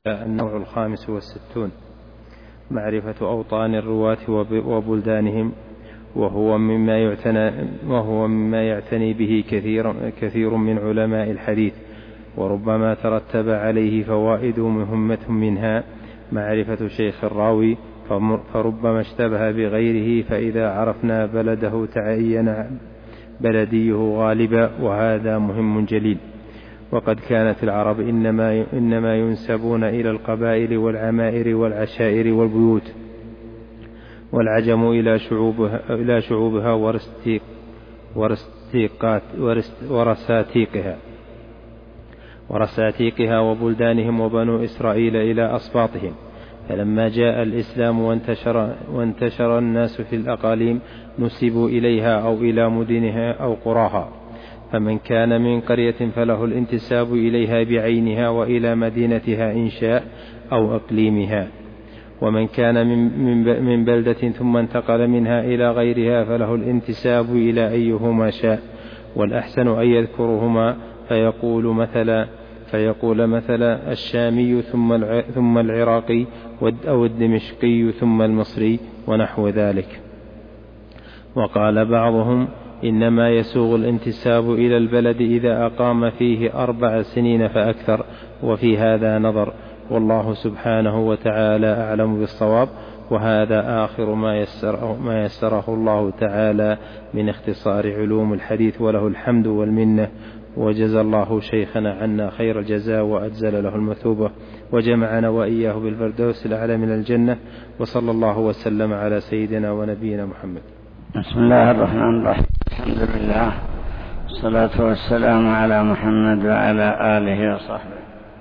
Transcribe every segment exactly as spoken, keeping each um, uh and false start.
النوع الخامس والستون: معرفة أوطان الرواة وبلدانهم، وهو مما يعتنى, وهو مما يعتني به كثير, كثير من علماء الحديث، وربما ترتب عليه فوائد مهمة، منها معرفة شيخ الراوي، فربما اشتبه بغيره، فإذا عرفنا بلده تعين بلديه غالبا، وهذا مهم جليل. وقد كانت العرب إنما, إنما ينسبون إلى القبائل والعمائر والعشائر والبيوت، والعجم إلى شعوبها, إلى شعوبها ورستيق ورستيقات ورساتيقها ورساتيقها وبلدانهم، وبنو إسرائيل إلى أسباطهم. فلما جاء الإسلام وانتشر, وانتشر الناس في الأقاليم نسبوا إليها أو إلى مدنها أو قراها، فمن كان من قرية فله الانتساب إليها بعينها وإلى مدينتها إن شاء أو أقليمها، ومن كان من بلدة ثم انتقل منها إلى غيرها فله الانتساب إلى أيهما شاء، والأحسن أن يذكرهما فيقول مثلا فيقول مثلا الشامي ثم العراقي أو الدمشقي ثم المصري ونحو ذلك. وقال بعضهم إنما يسوغ الانتساب إلى البلد إذا أقام فيه أربع سنين فأكثر، وفي هذا نظر، والله سبحانه وتعالى أعلم بالصواب. وهذا آخر ما يسره, ما يسره الله تعالى من اختصار علوم الحديث، وله الحمد والمنة، وجزى الله شيخنا عنا خير الجزاء وأجزل له المثوبة، وجمعنا وإياه بالفردوس الأعلى من الجنة، وصلى الله وسلم على سيدنا ونبينا محمد. بسم الله الرحمن الرحيم. الحمد لله والصلاة والسلام على محمد وعلى آله وصحبه.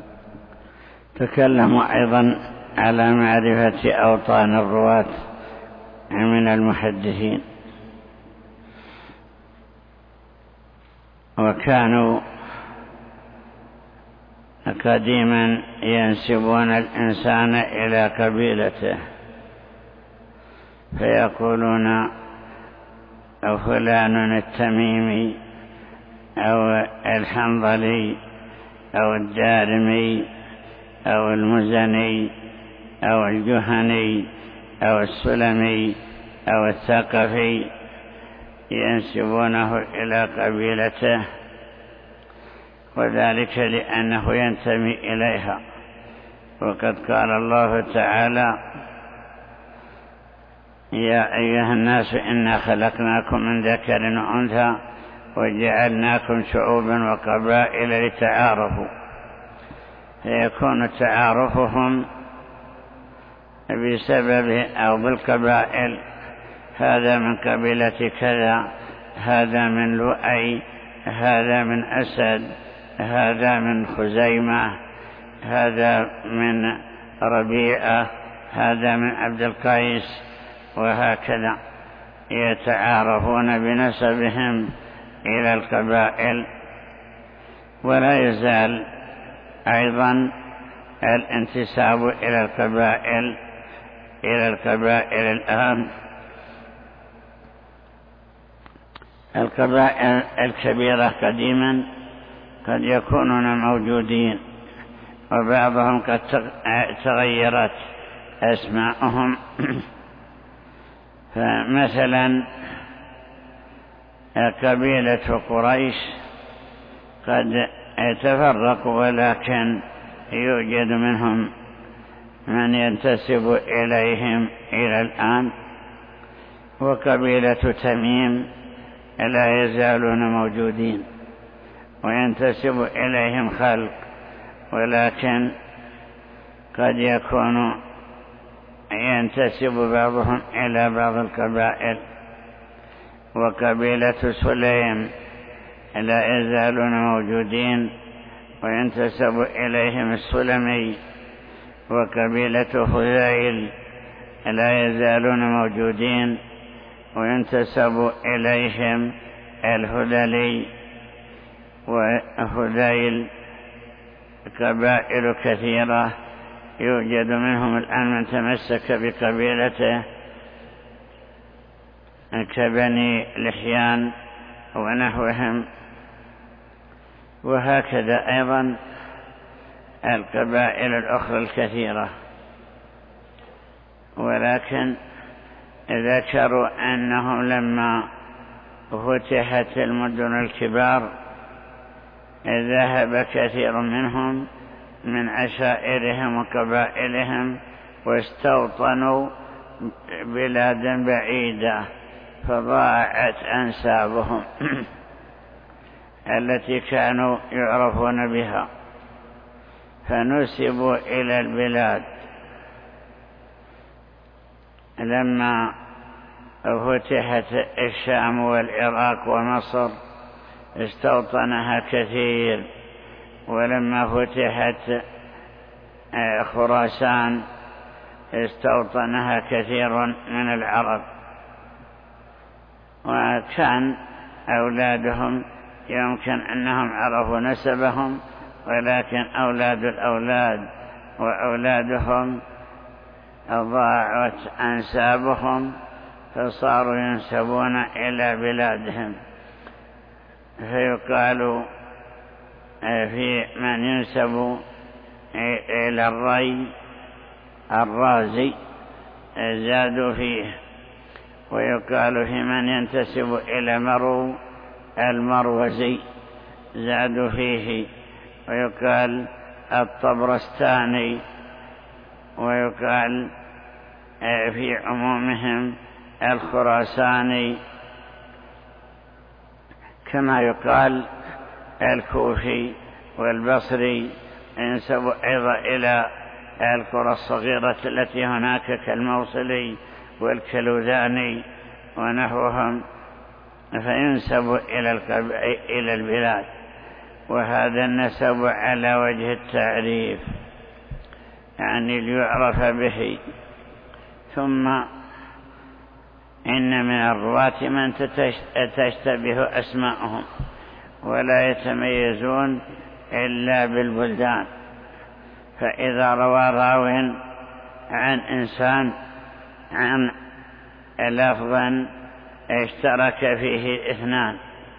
تكلم أيضا على معرفة أوطان الرواة من المحدثين، وكانوا قديما ينسبون الإنسان إلى قبيلته، فيقولون أو فلان التميمي أو الحنظلي أو الدارمي أو المزني أو الجهني أو السلمي أو الثقفي، ينسبونه إلى قبيلته، وذلك لأنه ينتمي إليها. وقد قال الله تعالى: يا أيها الناس إنا خلقناكم من ذكر وأنثى وجعلناكم شعوبا وقبائل لتعارفوا، فيكون تعارفهم بسبب أو بالقبائل، هذا من قبيلة كذا، هذا من لؤي، هذا من أسد، هذا من خزيمة، هذا من ربيعة، هذا من عبد القيس، وهكذا يتعارفون بنسبهم إلى القبائل. ولا يزال أيضا الانتساب إلى القبائل إلى القبائل الآن. القبائل الكبيرة قديما قد يكونون موجودين، وبعضهم قد تغيرت أسماءهم. فمثلا قبيلة قريش قد تفرقوا، ولكن يوجد منهم من ينتسب إليهم إلى الآن. وقبيلة تميم لا يزالون موجودين وينتسب إليهم خلق، ولكن قد يكون ينتسب بعضهم إلى بعض القبائل. وقبيلة سليم لا يزالون موجودين وينتسب إليهم السلمي. وقبيلة خذيل لا يزالون موجودين وينتسب إليهم الهذلي. وهذيل قبائل كثيرة، يوجد منهم الآن من تمسك بقبيلته كبني لحيان ونحوهم. وهكذا أيضا القبائل الأخرى الكثيرة. ولكن ذكروا أنهم لما فتحت المدن الكبار ذهب كثير منهم من عشائرهم وقبائلهم واستوطنوا بلادا بعيدة، فضاعت أنسابهم التي كانوا يعرفون بها، فنسبوا إلى البلاد. لما فتحت الشام والعراق ومصر استوطنها كثير، ولما فتحت خراسان استوطنها كثير من العرب، وكان أولادهم يمكن أنهم عرفوا نسبهم، ولكن أولاد الأولاد وأولادهم ضاعت أنسابهم فصاروا ينسبون إلى بلادهم. فيقال في من ينسب إلى الري الرازي زادوا فيه، ويقال في من ينتسب إلى مرو المروزي زادوا فيه، ويقال الطبرستاني، ويقال في عمومهم الخراساني، كما يقال الكوفي والبصري ينسب أيضا إلى القرى الصغيرة التي هناك كالموصلي والكلوذاني ونحوهم، فينسب إلى البلاد. وهذا النسب على وجه التعريف، يعني ليعرف به. ثم إن من الرواة من تشتبه أسماءهم ولا يتميزون إلا بالبلدان، فإذا روى راو عن إنسان عن لفظا اشترك فيه اثنان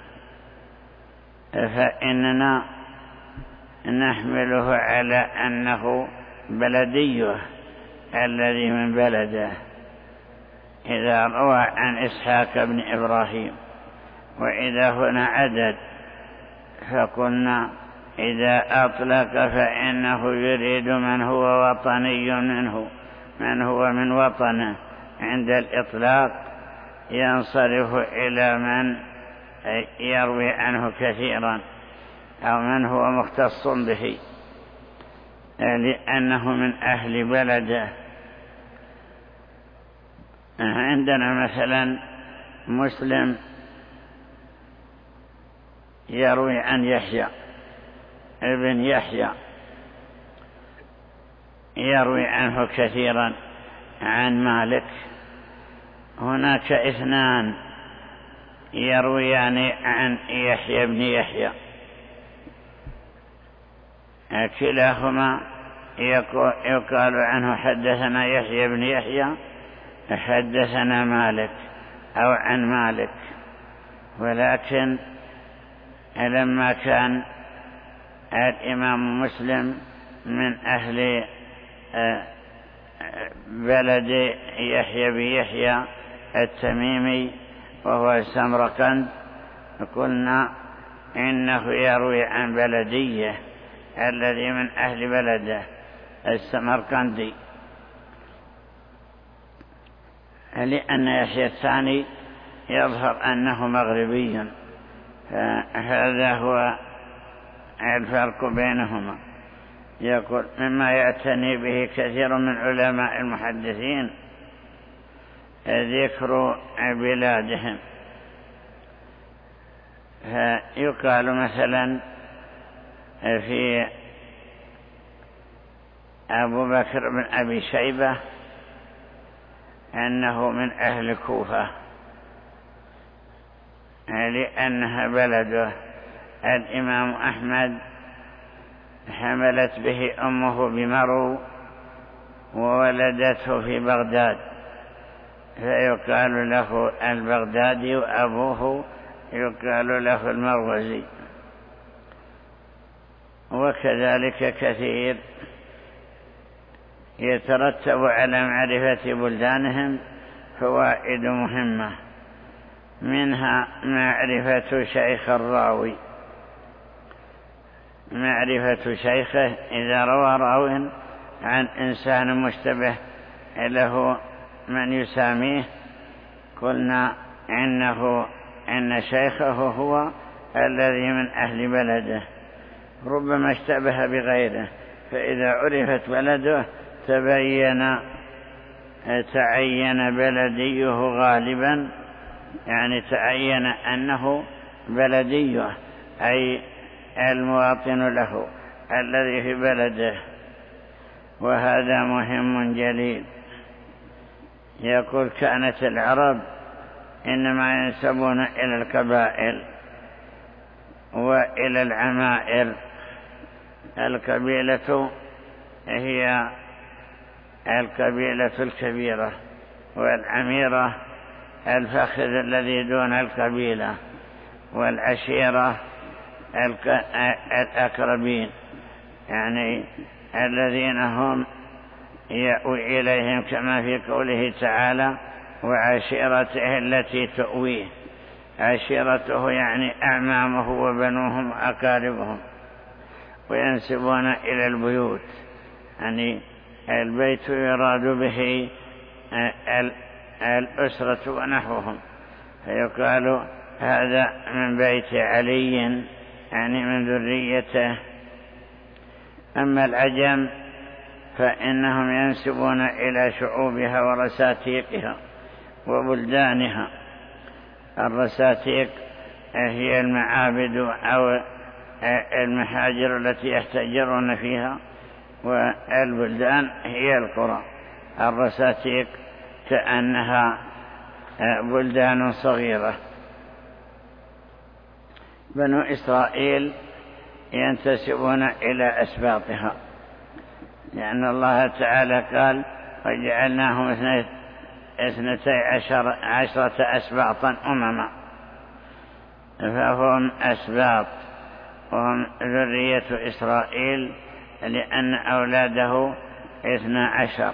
فإننا نحمله على أنه بلديه الذي من بلده. إذا روى عن إسحاق بن إبراهيم وإذا هنا عدد، فقلنا إذا أطلق فإنه يريد من هو وطني منه، من هو من وطنه. عند الإطلاق ينصرف إلى من يروي عنه كثيرا أو من هو مختص به، لأنه من أهل بلده. عندنا مثلا مسلم يروي عن يحيى ابن يحيى، يروي عنه كثيرا عن مالك. هناك اثنان يرويان عن يحيى بن يحيى، كلاهما يقال عنه حدثنا يحيى بن يحيى حدثنا مالك أو عن مالك. ولكن لما كان الإمام مسلم من أهل بلد يحيى بن يحيى التميمي وهو سمرقند، قلنا إنه يروي عن بلديه الذي من أهل بلده السمرقندي، لأن يحيى الثاني يظهر أنه مغربي، فهذا هو الفرق بينهما. يقول مما يعتني به كثير من علماء المحدثين ذكر بلادهم، فيقال مثلا في أبو بكر بن أبي شيبة أنه من أهل الكوفة لأنها بلده. الإمام أحمد حملت به أمه بمرو وولدته في بغداد، فيقال له البغدادي، وأبوه يقال له المروزي. وكذلك كثير يترتب على معرفة بلدانهم فوائد مهمة، منها معرفة شيخ الراوي، معرفة شيخه إذا روى راو عن إنسان مشتبه له من يساميه قلنا إنه إن شيخه هو الذي من أهل بلده، ربما اشتبه بغيره، فإذا عرفت بلده تبين تعين بلديه غالبا، يعني تعين أنه بلديه أي المواطن له الذي في بلده، وهذا مهم جليل. يقول كانت العرب إنما ينسبون إلى القبائل وإلى العمائر. القبيلة هي القبيلة الكبيرة، والعميرة الفخذ الذي دون القبيلة، والعشيرة الأقربين، يعني الذين هم يأوي إليهم، كما في قوله تعالى وعشيرته التي تؤويه. عشيرته يعني أعمامه وبنوهم وأقاربهم، وينسبون إلى البيوت، يعني البيت يراد به الأسرة ونحوهم، فيقال هذا من بيت علي، يعني من ذريته. أما العجم فإنهم ينسبون إلى شعوبها ورساتيقها وبلدانها. الرساتيق هي المعابد أو المحاجر التي يحتجرون فيها، والبلدان هي القرى. الرساتيق كأنها بلدان صغيرة. بنو إسرائيل ينتسبون إلى أسباطها، لأن الله تعالى قال وجعلناهم اثنتي عشر عشرة أسباطا أمما، فهم أسباط وهم ذرية إسرائيل، لأن أولاده اثنا عشر.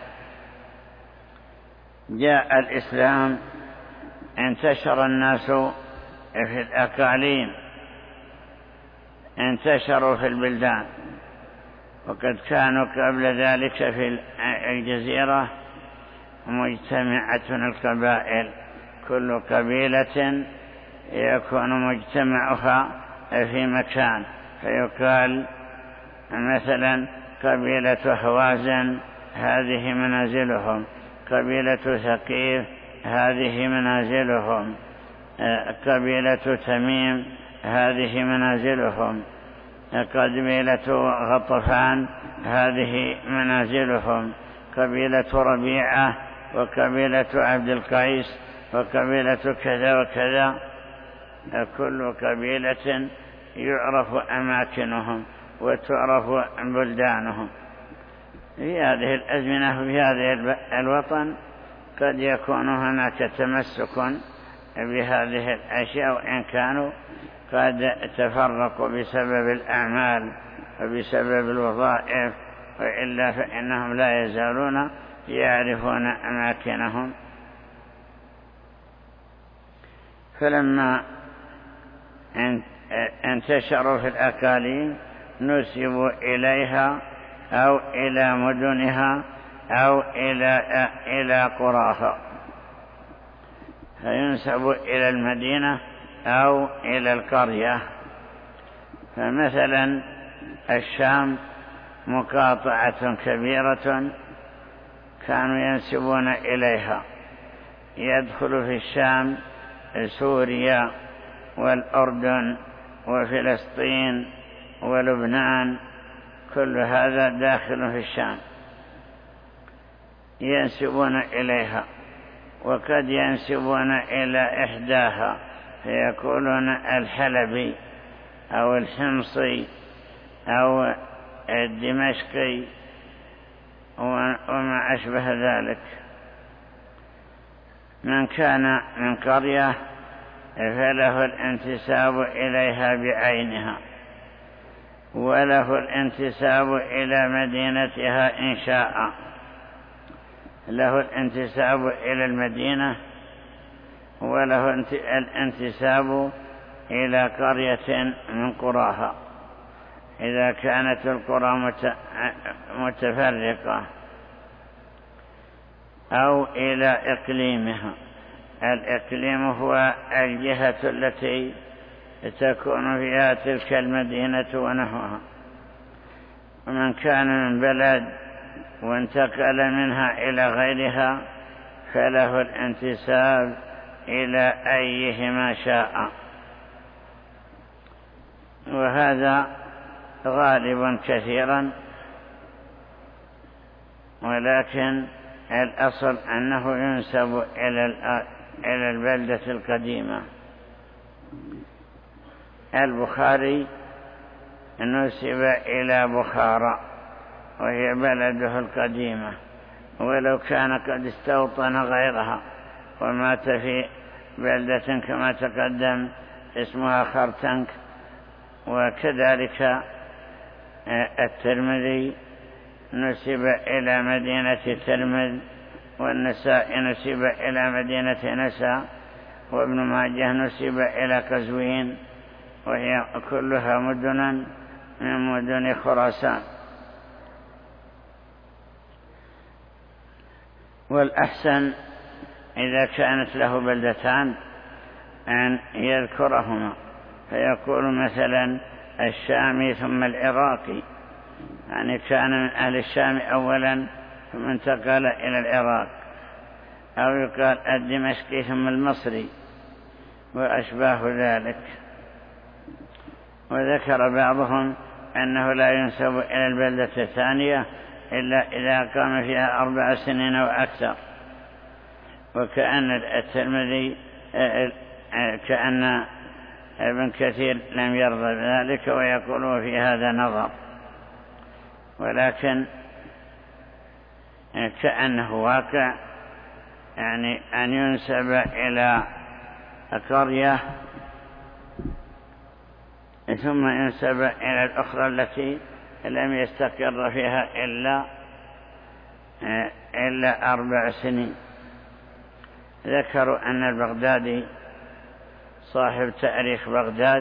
جاء الإسلام انتشر الناس في الأقاليم، انتشروا في البلدان، وقد كانوا قبل ذلك في الجزيرة مجتمعة القبائل، كل قبيلة يكون مجتمعها في مكان، فيقال مثلا قبيلة هوازن هذه منازلهم، قبيلة ثقيف هذه منازلهم، قبيلة تميم هذه منازلهم، قبيلة غطفان هذه منازلهم، قبيلة ربيعة وقبيلة عبد القيس وقبيلة كذا وكذا. كل قبيلة يعرف أماكنهم وتعرف بلدانهم. في هذه الأزمنة في هذه الوطن قد يكون هناك تمسك بهذه الأشياء، وإن كانوا قد تفرقوا بسبب الأعمال وبسبب الوظائف، وإلا فإنهم لا يزالون يعرفون أماكنهم. فلما انتشروا في الأقاليم نسبوا إليها أو إلى مدنها أو إلى إلى قراها، فينسب إلى المدينة أو إلى القرية. فمثلا الشام مقاطعة كبيرة كانوا ينسبون إليها، يدخل في الشام سوريا والأردن وفلسطين ولبنان، كل هذا داخل في الشام، ينسبون إليها. وقد ينسبون إلى إحداها فيقولون الحلبي أو الحمصي أو الدمشقي وما أشبه ذلك. من كان من قرية فله الانتساب إليها بعينها، وله الانتساب إلى مدينتها إن شاء. له الانتساب إلى المدينة وله الانتساب إلى قرية من قراها إذا كانت القرى متفرقة، أو إلى إقليمها. الإقليم هو الجهة التي تكون فيها تلك المدينة ونحوها. ومن كان من بلد وانتقل منها إلى غيرها فله الانتساب إلى أيهما شاء، وهذا غالب كثيرا، ولكن الأصل أنه ينسب إلى البلدة القديمة. البخاري نسب إلى بخارى وهي بلده القديمة، ولو كان قد استوطن غيرها ومات في بلدة كما تقدم اسمها خرتنك. وكذلك الترمذي نسب إلى مدينة ترمذ، والنساء نسب إلى مدينة نسا، وابن ماجه نسب إلى قزوين، وهي كلها مدنا من مدن خراسان. والأحسن إذا كانت له بلدتان أن يذكرهما، فيقول مثلا الشامي ثم العراقي، يعني كان من أهل الشام أولا ثم انتقل إلى العراق، أو يقال الدمشقي ثم المصري وأشباه ذلك. وذكر بعضهم أنه لا ينسب إلى البلدة الثانية إلا إذا قام فيها أربع سنين وأكثر. وكأن الترمذي كأن ابن كثير لم يرضى بذلك ويقول في هذا نظر، ولكن كأنه واقع، يعني أن ينسب إلى قرية ثم ينسب إلى الأخرى التي لم يستقر فيها إلا إلا أربع سنين. ذكروا أن البغدادي صاحب تاريخ بغداد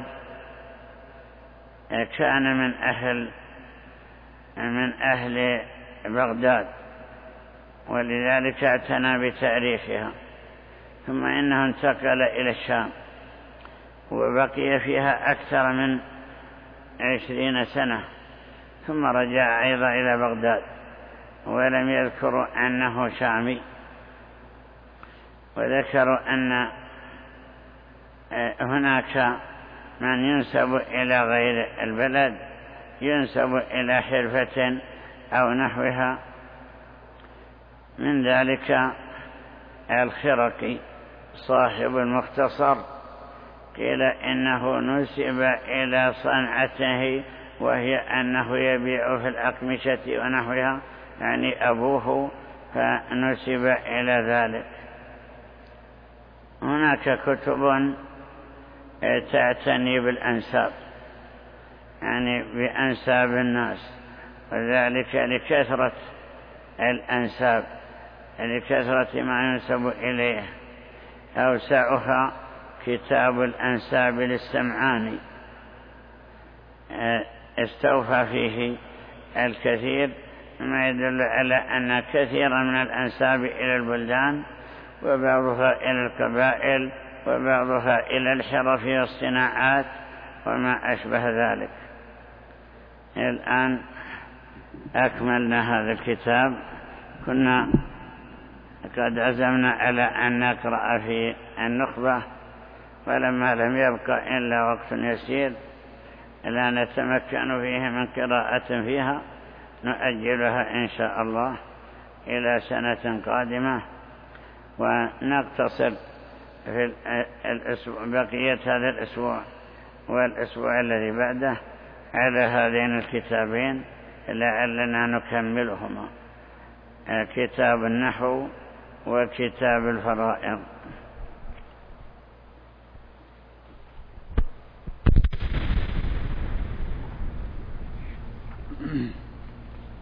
كان من أهل من أهل بغداد، ولذلك اعتنى بتاريخها، ثم إنه انتقل إلى الشام وبقي فيها أكثر من عشرين سنة، ثم رجع أيضا إلى بغداد، ولم يذكروا أنه شامي. وذكروا أن هناك من ينسب إلى غير البلد ينسب إلى حرفة أو نحوها، من ذلك الخرقي صاحب المختصر، قيل إنه نسب إلى صنعته، وهي أنه يبيع في الأقمشة ونحوها، يعني أبوه، فنسب إلى ذلك. هناك كتب تعتني بالأنساب، يعني بأنساب الناس، وذلك لكثرة الأنساب، لكثرة ما ينسب إليه. أوسعها كتاب الأنساب للسمعاني، استوفى فيه الكثير، ما يدل على أن كثيرا من الأنساب إلى البلدان، وبعضها إلى القبائل، وبعضها إلى الحرف والصناعات وما أشبه ذلك. الآن أكملنا هذا الكتاب. كنا قد عزمنا على أن نقرأ في النخبة، ولما لم يبقى إلا وقت يسير لا نتمكن فيه من قراءة فيها، نؤجلها إن شاء الله إلى سنة قادمة، ونقتصر في الأسبوع بقية هذا الأسبوع والأسبوع الذي بعده على هذين الكتابين لعلنا نكملهما، كتاب النحو وكتاب الفرائض.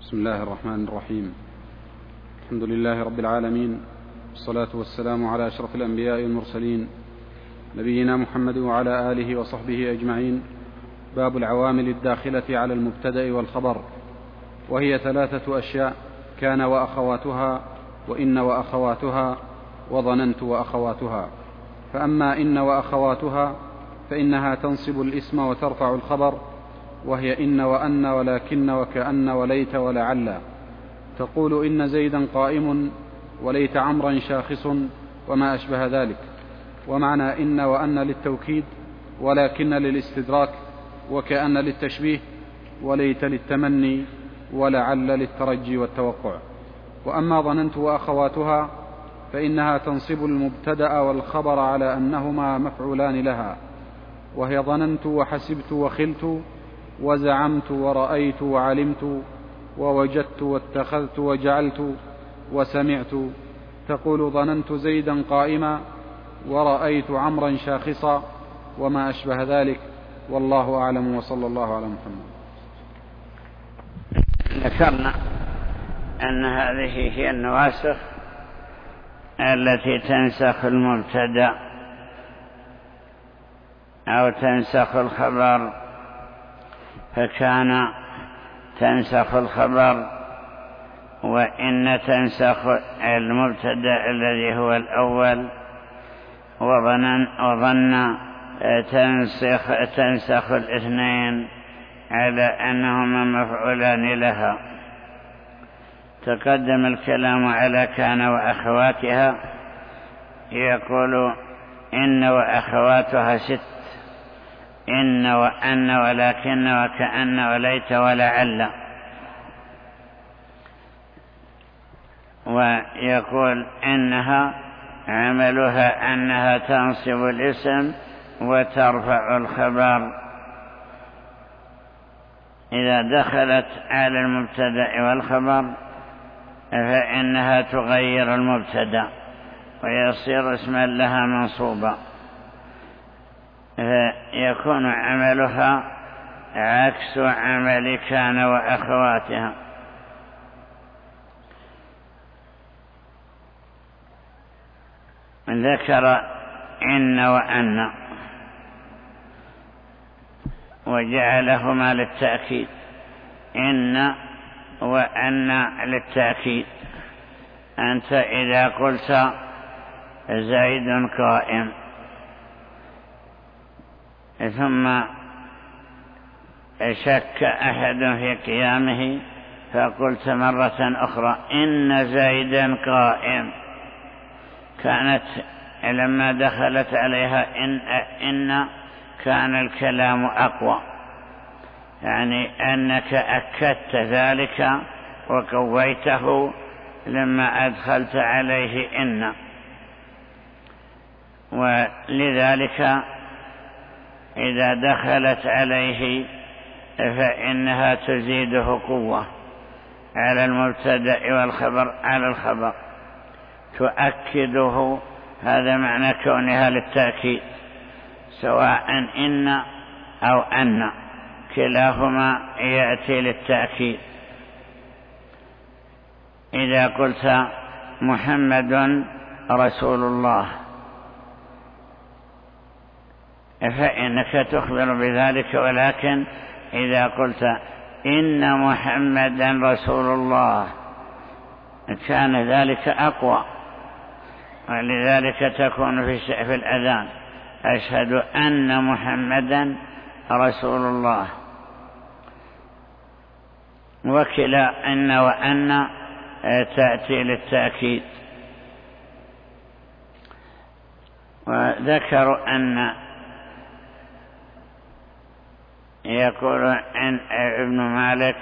بسم الله الرحمن الرحيم. الحمد لله رب العالمين، والصلاة والسلام على أشرف الأنبياء والمرسلين نبينا محمد وعلى آله وصحبه أجمعين. باب العوامل الداخلة على المبتدأ والخبر، وهي ثلاثة أشياء: كان وأخواتها، وإن وأخواتها، وظننت وأخواتها. فأما إن وأخواتها فإنها تنصب الاسم وترفع الخبر، وهي إن وأن ولكن وكأن وليت ولعل. تقول إن زيدا قائم، وليت عمرا شاخص، وما أشبه ذلك. ومعنى إن وأن للتوكيد، ولكن للاستدراك، وكأن للتشبيه، وليت للتمني، ولعل للترجي والتوقع. وأما ظننت وأخواتها فإنها تنصب المبتدأ والخبر على أنهما مفعولان لها، وهي ظننت وحسبت وخلت، وزعمت ورأيت وعلمت، ووجدت واتخذت وجعلت، وسمعت. تقول ظننت زيدا قائما، ورأيت عمرا شاخصا، وما أشبه ذلك. والله أعلم، وصلى الله على محمد. ذكرنا أن هذه هي النواسخ التي تنسخ المبتدأ أو تنسخ الخبر، فكان تنسخ الخبر، وإن تنسخ المبتدأ الذي هو الأول، وظن, وظن تنسخ, تنسخ الاثنين على أنهما مفعولان لها. تقدم الكلام على كان وأخواتها، يقول إن وأخواتها ست: إن وأن ولكن وكأن وليت ولعل. ويقول إنها عملها أنها تنصب الاسم وترفع الخبر إذا دخلت على المبتدأ والخبر، فإنها تغير المبتدأ ويصير اسما لها منصوبا، فيكون عملها عكس عمل كان وأخواتها. ذكر إن وأن وجعلهما للتأكيد، إن وأن للتأكيد. أنت إذا قلت زيد قائم ثم شك أحد في قيامه، فقلت مرة أخرى إن زيدا قائم، كانت لما دخلت عليها إن, إن كان الكلام أقوى، يعني أنك أكدت ذلك وقويته لما أدخلت عليه إن، ولذلك إذا دخلت عليه فإنها تزيده قوة على المبتدأ والخبر على الخبر، تؤكده. هذا معنى كونها للتأكيد، سواء إن أو أن، كلاهما يأتي للتأكيد. إذا قلت محمد رسول الله فإنك تخبر بذلك، ولكن إذا قلت إن محمدا رسول الله كان ذلك أقوى، ولذلك تكون في الأذان أشهد أن محمدا رسول الله. وكلا إن وأن تأتي للتأكيد. وذكروا أن يقول عن ابن مالك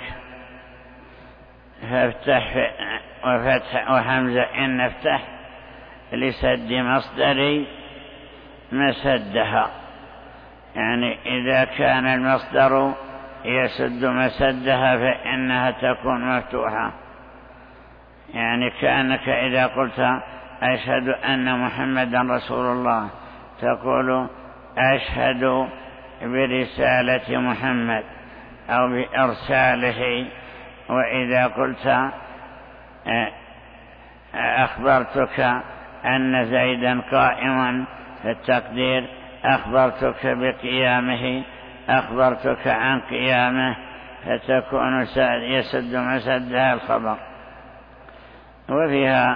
فافتح وفتح وحمزة إن افتح لسد مصدري مسدها، يعني إذا كان المصدر يسد مسدها فإنها تكون مفتوحة. يعني كأنك إذا قلت أشهد أن محمدا رسول الله تقول أشهد برسالة محمد أو بإرساله وإذا قلت أخبرتك أن زيدا قائما فالتقدير أخبرتك بقيامه، أخبرتك عن قيامه، فتكون يسد مسدها الخبر. وفيها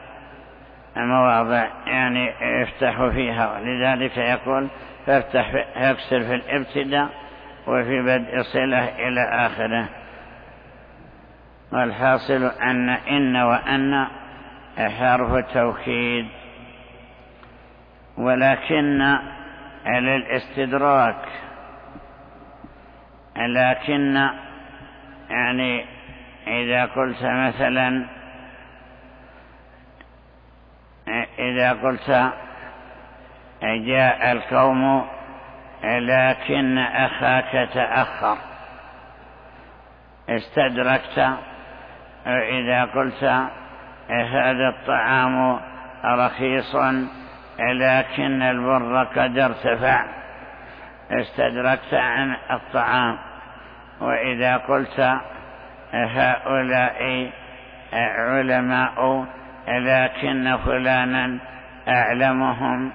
مواضع يعني يفتح فيها، ولذلك يقول فافتح يكسر في الابتداء وفي بدء صلة إلى آخره. والحاصل أن إن وأن حرف توكيد، ولكن للاستدراك، لكن يعني إذا قلت مثلا إذا قلت جاء القوم لكن أخاك تأخر استدركت. إذا قلت هذا الطعام رخيص لكن البر قد ارتفع استدركت عن الطعام. وإذا قلت هؤلاء علماء لكن فلانا أعلمهم.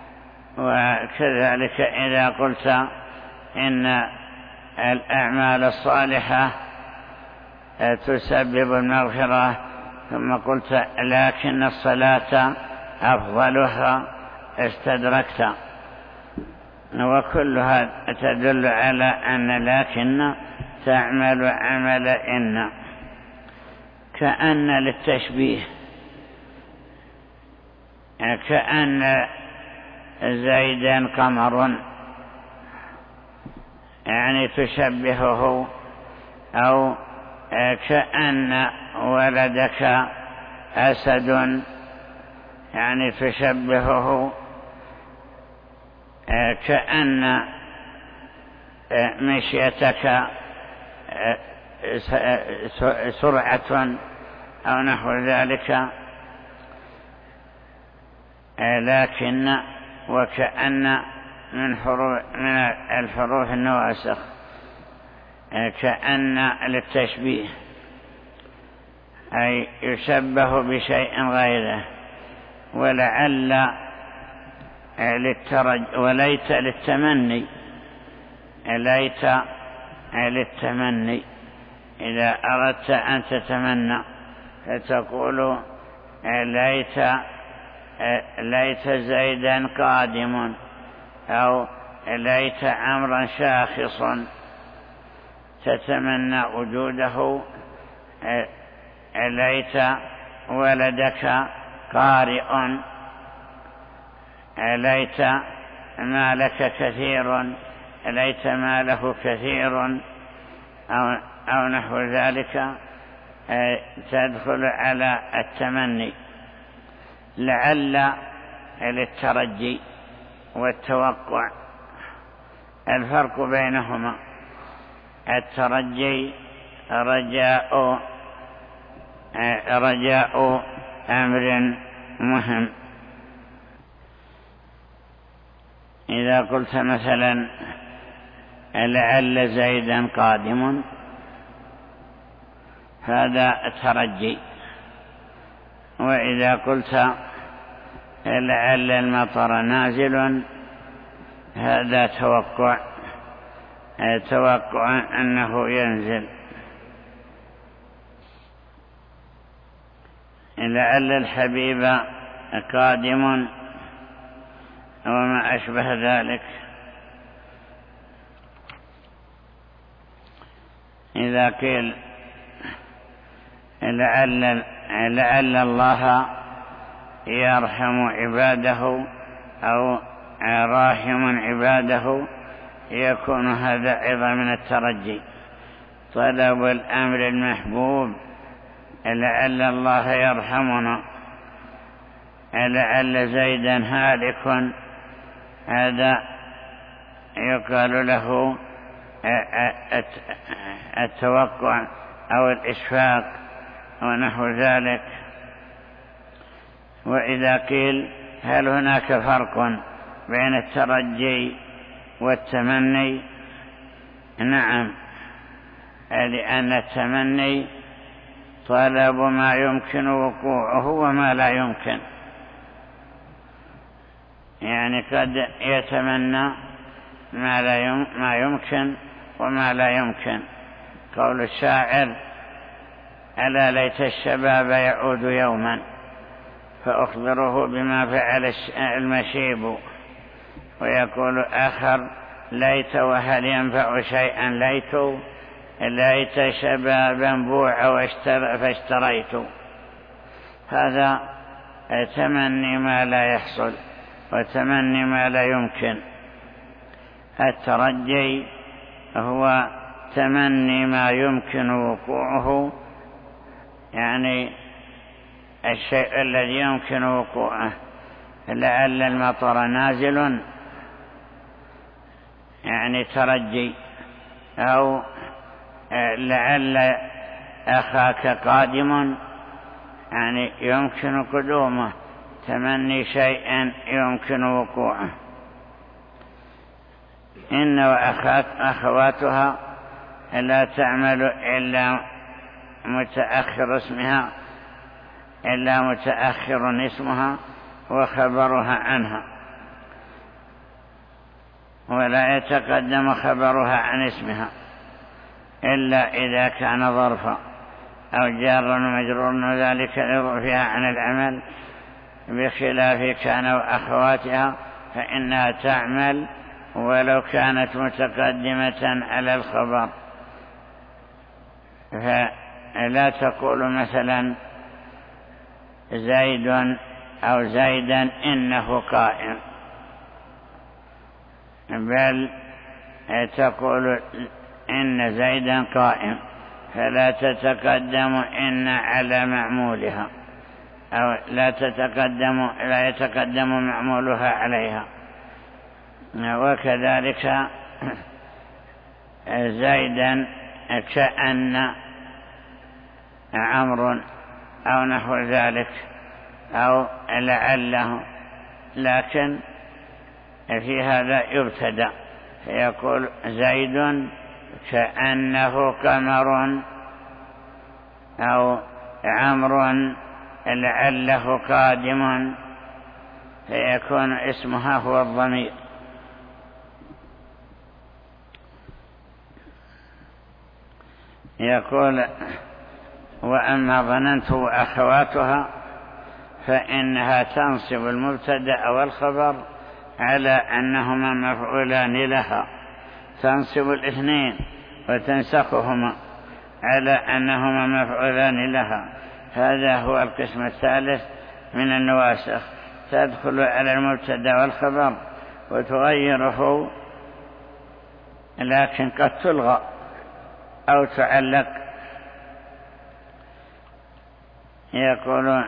وكذلك إذا قلت إن الأعمال الصالحة تسبب المغفرة ثم قلت لكن الصلاة أفضلها استدركت. وكلها تدل على أن لكن تعمل عمل إن. كأن للتشبيه، كأن زيدا قمر يعني تشبهه، أو كأن ولدك أسد يعني تشبهه، كأن مشيتك سرعة أو نحو ذلك. لكن وكأن من حروف من الحروف النواسخ، كأن للتشبيه أي يشبه بشيء غيره. ولعل للترج وليت للتمني، ليت للتمني إذا أردت أن تتمنى فتقول ليت ليت زيدا قادم، أو ليت عمرا شاخص، تتمنى وجوده. ليت ولدك قارئ، ليت مالك كثير، ليت ماله كثير، أو, أو نحو ذلك، تدخل على التمني. لعل للترجي والتوقع. الفرق بينهما الترجي رجاء رجاء أمر مهم. إذا قلت مثلا لعل زيدا قادم هذا ترجي. وإذا قلت لعل المطر نازل هذا توقع، توقع أنه ينزل. لعل الحبيب قادم وما أشبه ذلك. إذا قيل لعل, لعل الله يرحم عباده أو راحم عباده يكون هذا أيضا من الترجي. طلب الأمر المحبوب، لعل الله يرحمنا، لعل زيدا هالك، هذا يقال له التوقع أو الإشفاق ونحو ذلك. وإذا قيل هل هناك فرق بين الترجي والتمني؟ نعم، لأن التمني طلب ما يمكن وقوعه وما لا يمكن، يعني قد يتمنى ما لا ما يمكن وما لا يمكن. قول الشاعر: ألا ليت الشباب يعود يوما فأخبره بما فعل المشيب. ويقول آخر: ليت وهل ينفع شيئا ليت ليت شبابا بوع فاشتريت. هذا تمني ما لا يحصل وتمني ما لا يمكن. الترجي هو تمني ما يمكن وقوعه، يعني الشيء الذي يمكن وقوعه. لعل المطر نازل، يعني ترجي، أو لعل أخاك قادم، يعني يمكن قدومه، تمني شيء يمكن وقوعه. إن وأخاك أخواتها لا تعمل إلا متأخر اسمها إلا متأخر اسمها وخبرها عنها، ولا يتقدم خبرها عن اسمها إلا إذا كان ظرفا أو جارا ومجرورا، ذلك لضعفها عن العمل، بخلاف كان وأخواتها فإنها تعمل ولو كانت متقدمة على الخبر. فلا تقول مثلا زيد أو زيدا إنه قائم، بل تقول إن زيدا قائم، فلا تتقدم إن على معمولها، أو لا تتقدم لا يتقدم معمولها عليها. وكذلك زيدا كأن عمرو أو نحو ذلك، أو لعله، لكن في هذا يبتدأ فيقول زيد كأنه قمر، أو عمرو لعله قادم، فيكون اسمها هو الضمير. يقول: وأما ظننت وأخواتها فإنها تنصب المبتدأ والخبر على أنهما مفعولان لها، تنصب الاثنين وتنسخهما على أنهما مفعولان لها. هذا هو القسم الثالث من النواسخ، تدخل على المبتدأ والخبر وتغيره، لكن قد تلغى أو تعلق. يقولون: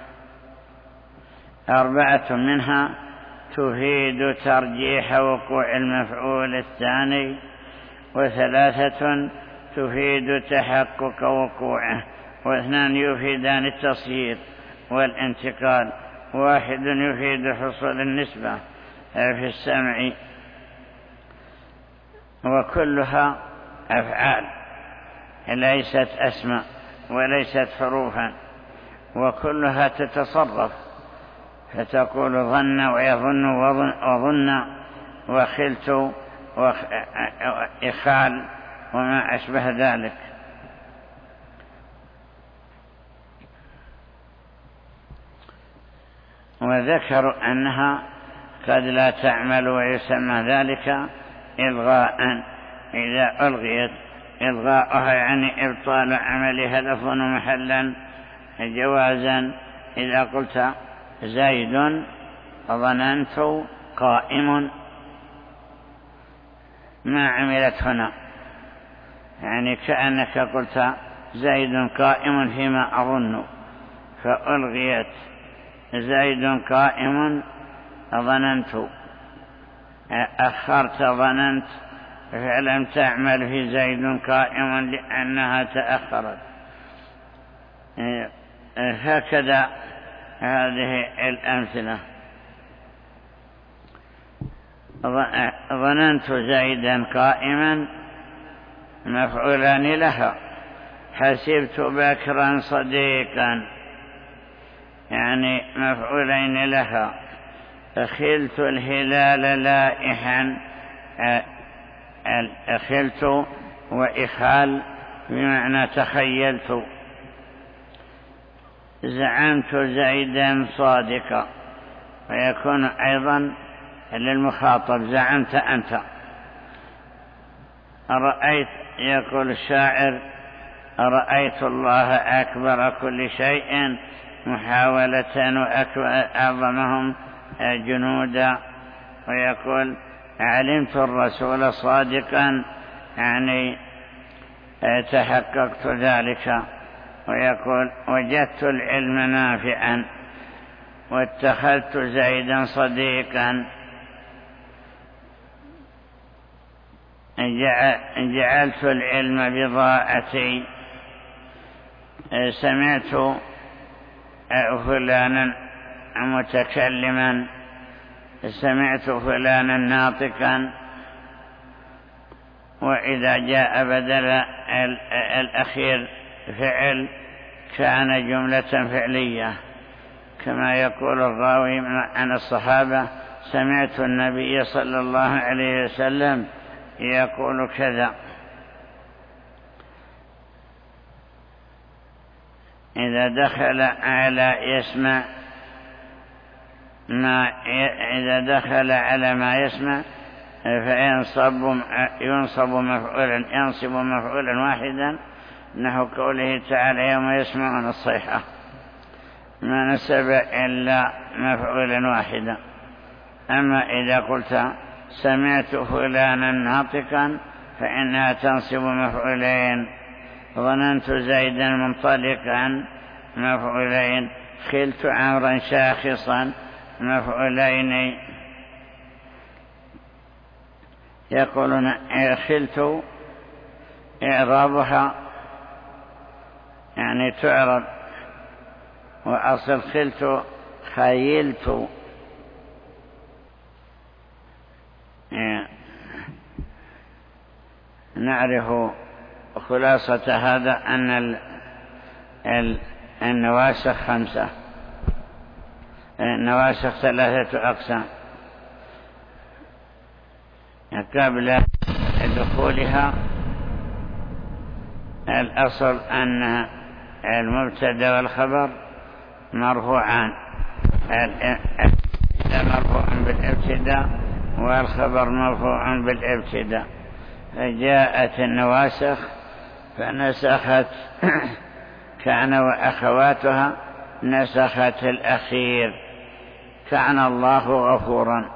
أربعة منها تفيد ترجيح وقوع المفعول الثاني، وثلاثة تفيد تحقق وقوعه، واثنان يفيدان التصيير والانتقال، واحد يفيد حصول النسبة في السمع. وكلها أفعال ليست أسماء وليست حروفا، وكلها تتصرف، فتقول ظن ويظن وظن وخلت وإخال وما أشبه ذلك. وذكروا أنها قد لا تعمل، ويسمى ذلك إلغاء. إذا ألغيت، إلغاءها يعني إبطال عملها لفظا ومحلا جوازا. إذا قلت زيد ظننت قائم، ما عملت هنا، يعني كأنك قلت زيد قائم فيما أظن، فألغيت زيد قائم ظننت، أخرت ظننت فلم تعمل في زيد قائم لأنها تأخرت. هكذا هذه الأمثلة. ظننت زيدا قائما مفعولان لها. حسبت بكرا صديقا يعني مفعولين لها. أخلت الهلال لائحا، أخلت وإخال بمعنى تخيلت. زعمت زيدا صادقا، ويكون أيضا للمخاطب زعمت أنت. أرأيت، يقول الشاعر: أرأيت الله أكبر كل شيء محاولة وأعظمهم جنودا. ويقول: علمت الرسول صادقا يعني تحققت ذلك. ويقول: وجدت العلم نافعا واتخذت زيدا صديقا. جعلت العلم بضاعتي. سمعت فلانا متكلما، سمعت فلانا ناطقا. وإذا جاء بدل الأخير فعل كان جملة فعلية، كما يقول الراوي عن الصحابة: سمعت النبي صلى الله عليه وسلم يقول كذا. إذا دخل على يسمع ما إذا دخل على ما يسمع فينصب ينصب مفعولا ينصب مفعولا واحدا، نحو قوله تعالى: يوم يسمعون الصيحة، ما نسب إلا مفعولا واحدا. أما إذا قلت سمعت فلانا ناطقا فإنها تنصب مفعولين. ظننت زيدا منطلقا مفعولين. خلت عمرا شاخصا مفعولين. يقولون: خلت إعرابها يعني تعرب، وأصل خلت خيلت. نعرف خلاصة هذا أن النواسخ خمسة، النواسخ ثلاثة أقسام. قبل دخولها الأصل أن المبتدا والخبر مرفوعان، مرفوع بالابتداء والخبر مرفوع بالابتداء. فجاءت النواسخ فنسخت كان وأخواتها، نسخت الأخير كان الله غفورا.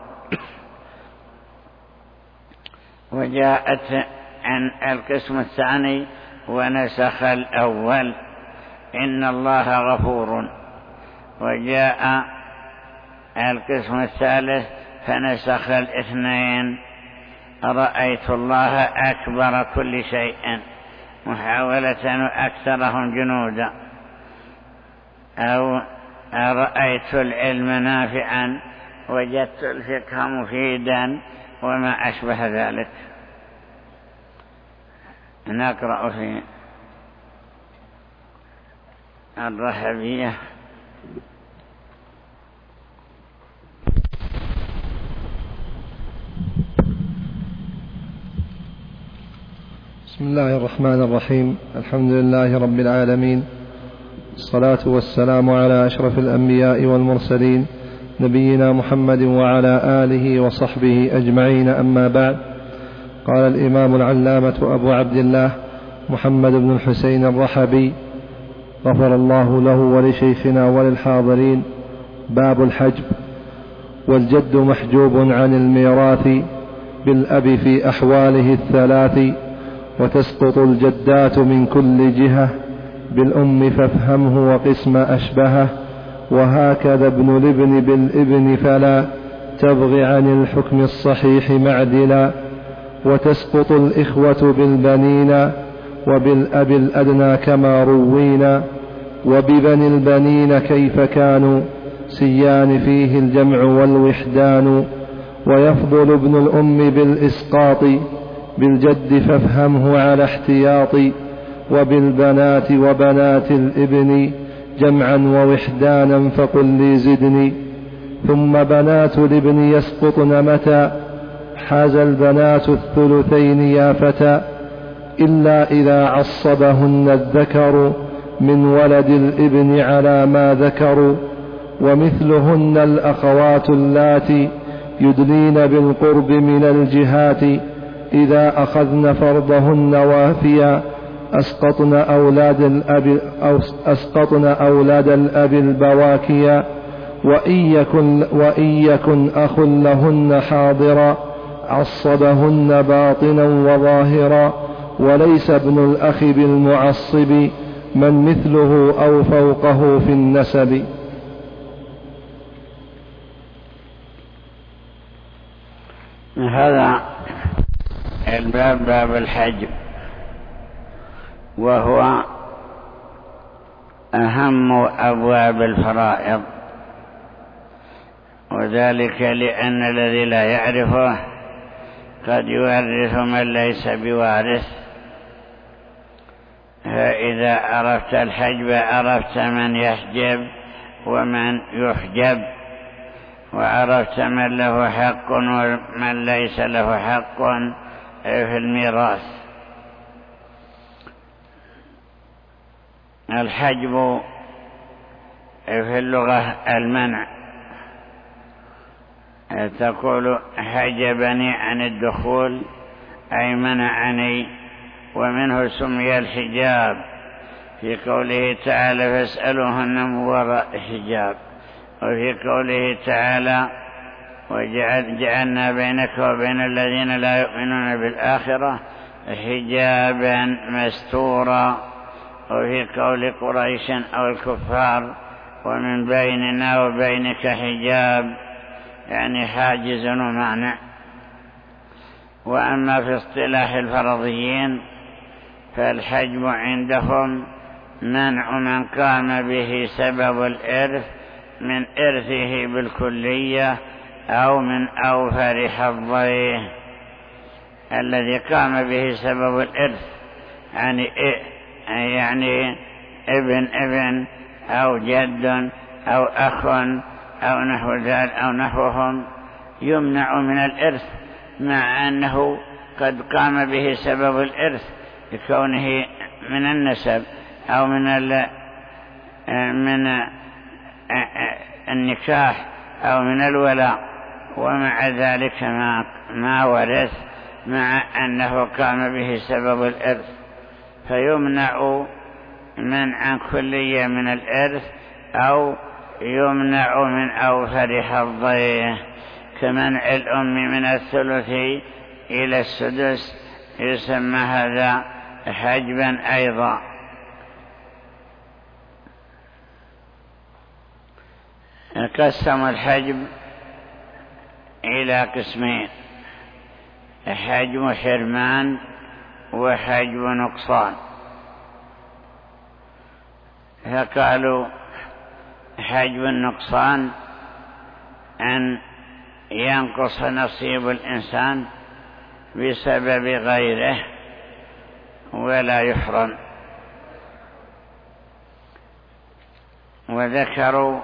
وجاءت عن القسم الثاني ونسخ الأول، إن الله غفور. وجاء القسم الثالث فنسخ الاثنين، رأيت الله أكبر كل شيء محاولة أكثرهم جنودا. أو رأيت العلم نافعا وجدت الفقه مفيدا وما أشبه ذلك. نقرأ في الرهبية: بسم الله الرحمن الرحيم. الحمد لله رب العالمين، الصلاة والسلام على أشرف الأنبياء والمرسلين، نبينا محمد وعلى آله وصحبه أجمعين. أما بعد، قال الإمام العلامة أبو عبد الله محمد بن الحسين الرحبي غفر الله له ولشيخنا وللحاضرين: باب الحجب. والجد محجوب عن الميراث بالأب في أحواله الثلاث، وتسقط الجدات من كل جهة بالأم فافهمه وقسم أشبهه، وهكذا ابن الابن بالابن فلا تبغ عن الحكم الصحيح معدلا. وتسقط الإخوة بالبنين وبالأب الأدنى كما روينا، وببني البنين كيف كانوا سيان فيه الجمع والوحدان. ويفضل ابن الأم بالإسقاط بالجد فافهمه على احتياط، وبالبنات وبنات الابن جمعا ووحدانا فقل لي زدني. ثم بنات الابن يسقطن متى حاز البنات الثلثين يا فتى، إلا إذا عصبهن الذكر من ولد الابن على ما ذكروا، ومثلهن الأخوات اللاتي يدلين بالقرب من الجهات، إذا أخذن فرضهن وافيا أسقطن أولاد الأب, أو أسقطن أولاد الأب البواكيا، وإن يكن, وإن يكن أخ لهن حاضرا عصبهن باطنا وظاهرا، وليس ابن الأخ بالمعصب من مثله أو فوقه في النسب. هذا الباب باب الحجب، وهو أهم أبواب الفرائض، وذلك لأن الذي لا يعرفه قد يورث من ليس بوارث، فإذا عرفت الحجب عرفت من يحجب ومن يحجب، وعرفت من له حق ومن ليس له حق في الميراث. الحجب في اللغة المنع، تقول حجبني عن الدخول أي منعني، ومنه سمي الحجاب في قوله تعالى فاسألوهن من وراء حجاب، وفي قوله تعالى وجعلنا بينك وبين الذين لا يؤمنون بالآخرة حجابا مستورا، وفي قول قريش أو الكفار ومن بيننا وبينك حجاب يعني حاجز ومانع. وأما في اصطلاح الفرضيين فالحجب عندهم منع من قام به سبب الإرث من إرثه بالكلية أو من أوفر حظيه، الذي قام به سبب الإرث يعني يعني ابن ابن أو جد أو أخ أو نحو ذلك أو نحوهم يمنع من الإرث، مع أنه قد قام به سبب الإرث لكونه من النسب أو من من النكاح أو من الولاء، ومع ذلك ما, ما ورث مع أنه قام به سبب الإرث، فيمنع منعا كليا من الإرث أو يمنع من أوفر حظيه، كمنع الأم من الثلث إلى السدس يسمى هذا حجبا أيضا. قسم الحجب إلى قسمين: حجب حرمان وحجب نقصان. فقالوا حجب النقصان أن ينقص نصيب الإنسان بسبب غيره ولا يحرم. وذكروا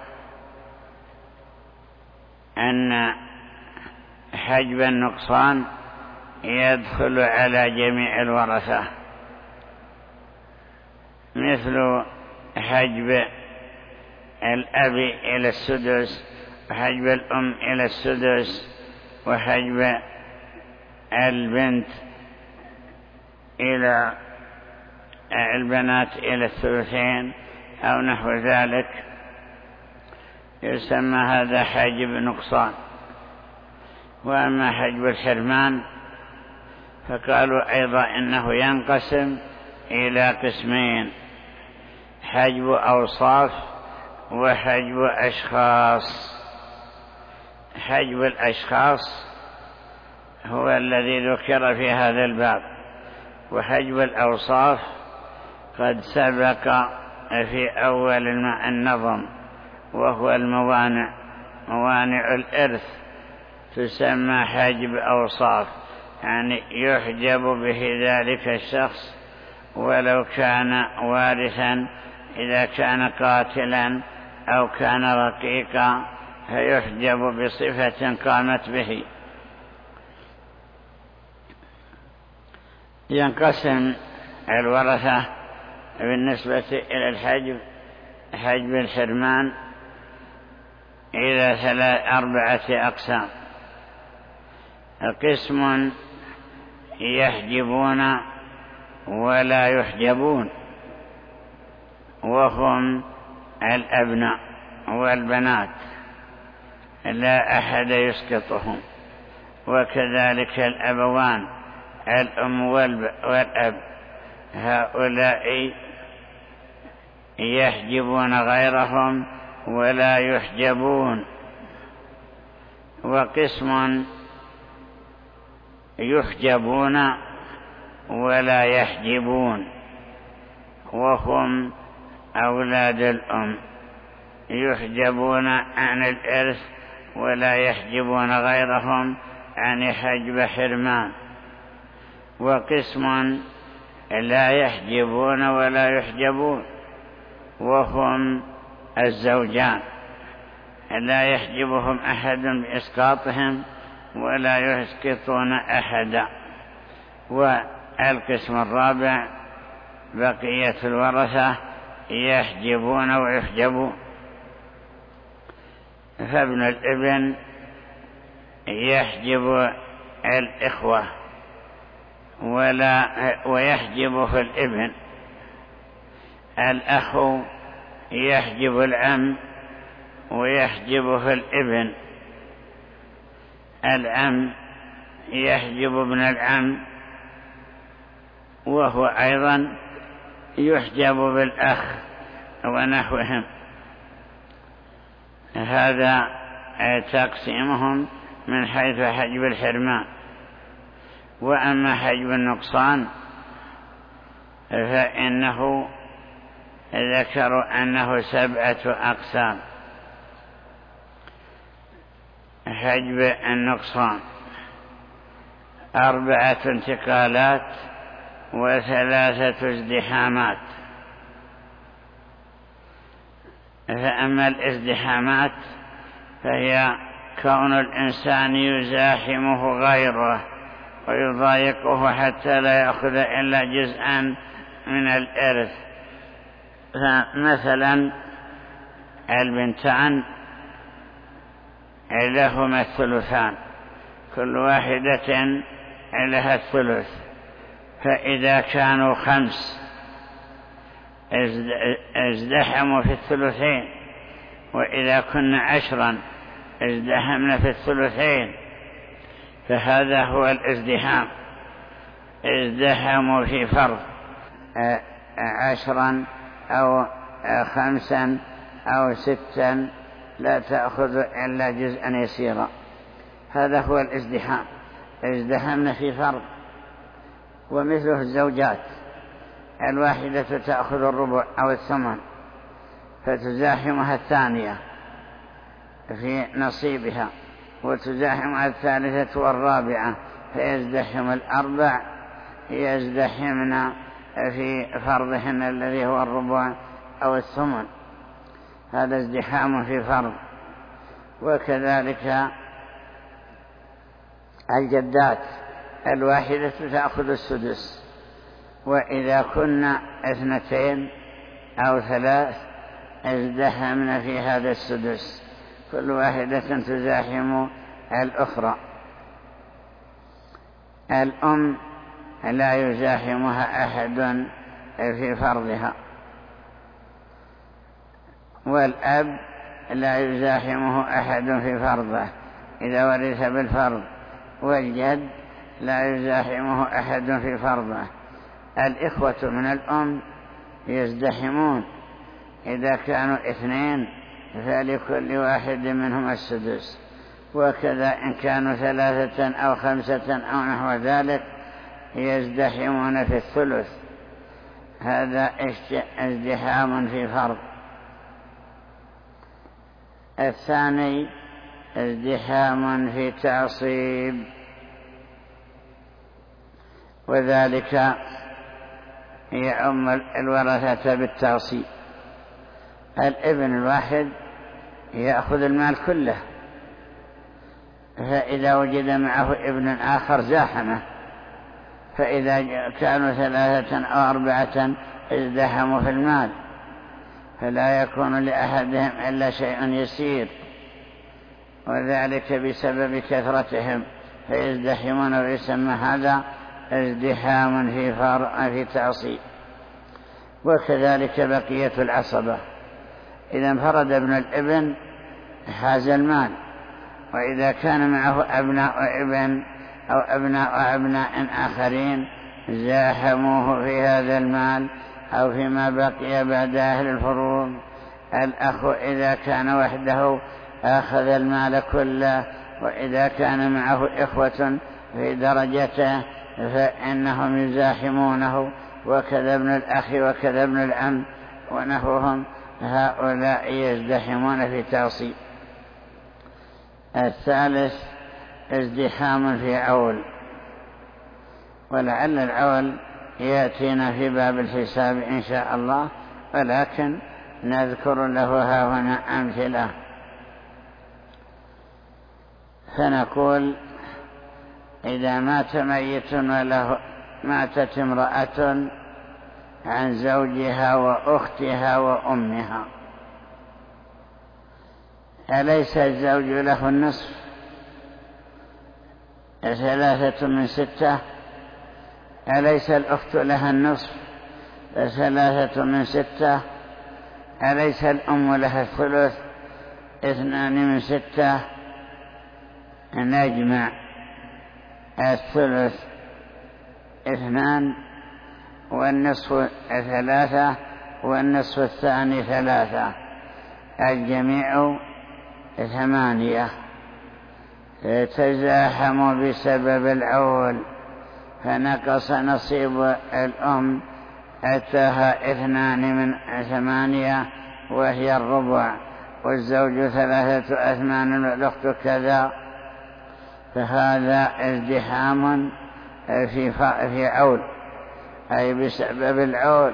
أن حجب النقصان يدخل على جميع الورثة، مثل حجب الأب إلى السدس، وحجب الأم إلى السدس، وحجب البنت إلى البنات إلى الثلثين أو نحو ذلك، يسمى هذا حجب نقصان. وأما حجب الحرمان فقالوا أيضا إنه ينقسم إلى قسمين: حجب أوصاف وحجب أشخاص. حجب الأشخاص هو الذي ذكر في هذا الباب، وحجب الأوصاف قد سبق في أول النظم، وهو الموانع، موانع الإرث تسمى حجب أوصاف، يعني يحجب به ذلك الشخص ولو كان وارثا، إذا كان قاتلا أو كان رقيقا فيحجب بصفة قامت به. ينقسم الورثة بالنسبة إلى الحجب حجب الحرمان إلى أربعة أقسام. قسم يحجبون ولا يحجبون، وهم الأبناء والبنات لا أحد يسقطهم، وكذلك الأبوان الأم والأب، هؤلاء يحجبون غيرهم ولا يحجبون. وقسم يحجبون ولا يحجبون، وهم أولاد الأم، يحجبون عن الإرث ولا يحجبون غيرهم عن حجب حرمان. وقسم لا يحجبون ولا يحجبون، وهم الزوجان، لا يحجبهم أحد بإسقاطهم ولا يسقطون أحدا. والقسم الرابع بقية الورثة يحجبون ويحجبون. فابن الابن يحجب الإخوة ولا ويحجب في الابن. الأخ يحجب العم ويحجب في الابن. العم يحجب ابن العم وهو أيضا يحجب بالأخ ونحوهم. هذا تقسيمهم من حيث حجب الحرمان. وأما حجب النقصان فإنه ذكروا أنه سبعة أقسام. حجب النقصان أربعة انتقالات وثلاثة ازدحامات. فأما الازدحامات فهي كون الإنسان يزاحمه غيره ويضايقه حتى لا يأخذ إلا جزءا من الإرث. فمثلا البنتان لهما الثلثان، كل واحدة لها الثلث. فإذا كانوا خمس ازدحموا في الثلثين، وإذا كنا عشرا ازدحمنا في الثلثين، فهذا هو الازدحام. ازدحموا في فرض عشرا أو خمسا أو ستا لا تأخذ إلا جزءا يسيرا، هذا هو الازدحام. ازدحمنا في فرض. ومثله الزوجات، الواحدة تأخذ الربع أو الثمن فتزاحمها الثانية في نصيبها، وتزاحمها الثالثة والرابعة، فيزدحم الأربع يزدحمن في فرضهن الذي هو الربع أو الثمن. هذا ازدحام في فرض. وكذلك الجدات، الواحدة تأخذ السدس، وإذا كنا اثنتين أو ثلاث ازدحمنا في هذا السدس، كل واحدة تزاحم الأخرى. الأم لا يزاحمها أحد في فرضها، والأب لا يزاحمه أحد في فرضه إذا ورث بالفرض، والجد لا يزاحمه أحد في فرضه. الإخوة من الأم يزدحمون، إذا كانوا اثنين فلكل واحد منهم السدس، وكذا إن كانوا ثلاثة أو خمسة أو نحو ذلك يزدحمون في الثلث. هذا ازدحام في فرض. الثاني ازدحام في تعصيب، وذلك يعم الورثة بالتعصيب. الابن الواحد يأخذ المال كله، فإذا وجد معه ابن آخر زاحمه، فإذا كانوا ثلاثة أو أربعة ازدحموا في المال، فلا يكون لأحدهم إلا شيء يسير، وذلك بسبب كثرتهم فيزدحمون، ويسمى هذا ازدحام في في تعصيب. وكذلك بقية العصبة، إذا انفرد ابن الابن حاز المال، وإذا كان معه أبناء ابن أو أبناء أبناء آخرين زاحموه في هذا المال أو فيما بقي بعد أهل الفروض. الأخ إذا كان وحده أخذ المال كله، وإذا كان معه إخوة في درجته فإنهم يزاحمونه، وكذا ابن الأخ وكذا ابن العم ونحوهم، هؤلاء يزدحمون في تعصيب. الثالث ازدحام في عول، ولعل العول يأتينا في باب الحساب إن شاء الله، ولكن نذكر له ها هنا أمثلة. فنقول إذا مات ميت وله ماتت امرأة عن زوجها وأختها وأمها، أليس الزوج له النصف؟ ثلاثة من ستة. أليس الأخت لها النصف؟ ثلاثة من ستة. أليس الأم لها الثلث؟ اثنان من ستة. نجمع الثلث اثنان، والنصف ثلاثة، والنصف الثاني ثلاثة، الجميع ثمانية. تزاحموا بسبب العول، فنقص نصيب الأم، أتاها اثنان من ثمانية وهي الربع، والزوج ثلاثة أثمان والأخت كذا، فهذا ازدحام في في عول، أي بسبب العول.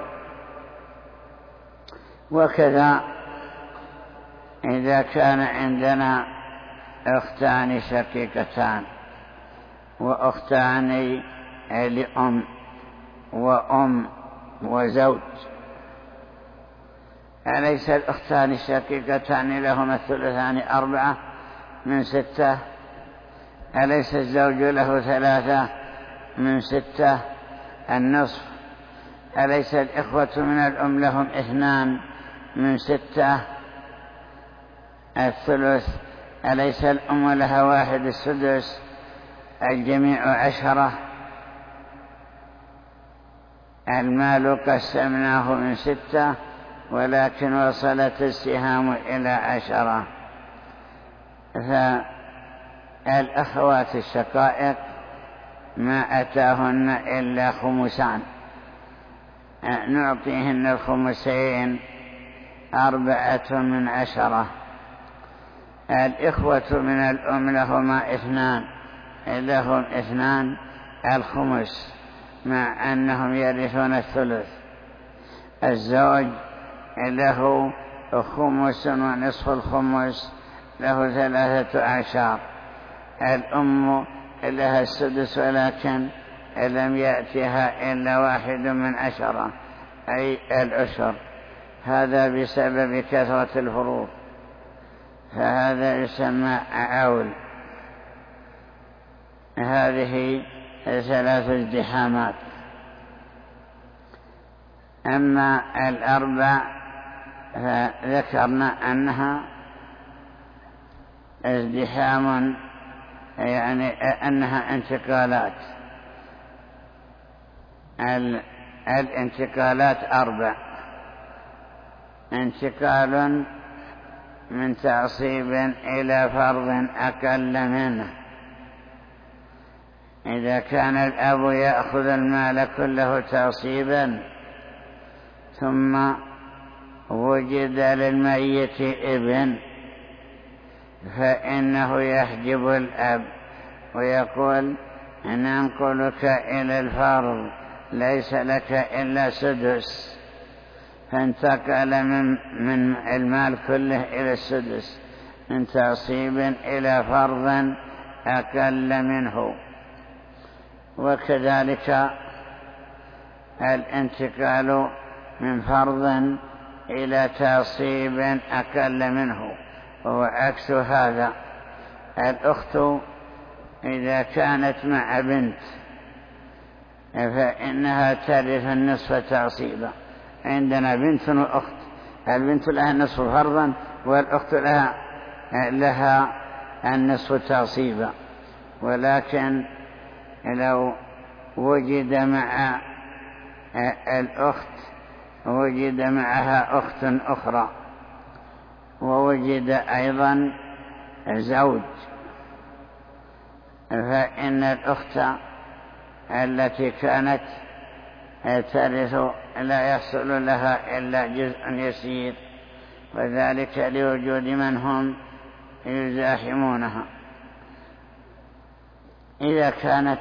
وكذا إذا كان عندنا أختان شقيقتان وأختان لأم وأم وزوج، أليس الأختان الشقيقتان لهما الثلثان أربعة من ستة؟ أليس الزوج له ثلاثة من ستة النصف؟ أليس الإخوة من الأم لهم اثنان من ستة الثلث؟ أليس الأم لها واحد السدس؟ الجميع عشرة. المال قسمناه من ستة، ولكن وصلت السهام إلى عشرة. فالأخوات الشقائق ما أتاهن إلا خمسان، نعطيهن الخمسين، أربعة من عشرة. الإخوة من الأم لهما اثنان، لهم اثنان الخمس، مع أنهم يرثون الثلث. الزوج له خمس ونصف الخمس، له ثلاثة عشر. الأم لها السدس، ولكن لم يأتها إلا واحد من عشرة، أي العشر. هذا بسبب كثرة الفروض، فهذا يسمى عول. هذه ثلاث ازدحامات. أما الأربع فذكرنا أنها ازدحام، يعني أنها انتقالات. الانتقالات أربع: انتقال من تعصيب إلى فرض أقل منه، إذا كان الأب يأخذ المال كله تعصيبا ثم وجد للميت ابن، فإنه يحجب الأب ويقول ننقلك إلى الفرض ليس لك إلا سدس، فانتقل من, من المال كله إلى السدس، من تعصيب إلى فرض أقل منه. وكذلك الانتقال من فرض إلى تعصيب أقل منه وهو عكس هذا. الأخت إذا كانت مع بنت فإنها ترث النصف تعصيبا. عندنا بنت وأخت، البنت لها النصف فرضا والأخت لها لها النصف تعصيبا. ولكن لو وجد مع الأخت وجد معها أخت أخرى ووجد أيضا زوج، فإن الأخت التي كانت ترث لا يحصل لها إلا جزء يسير، وذلك لوجود من هم يزاحمونها. إذا كانت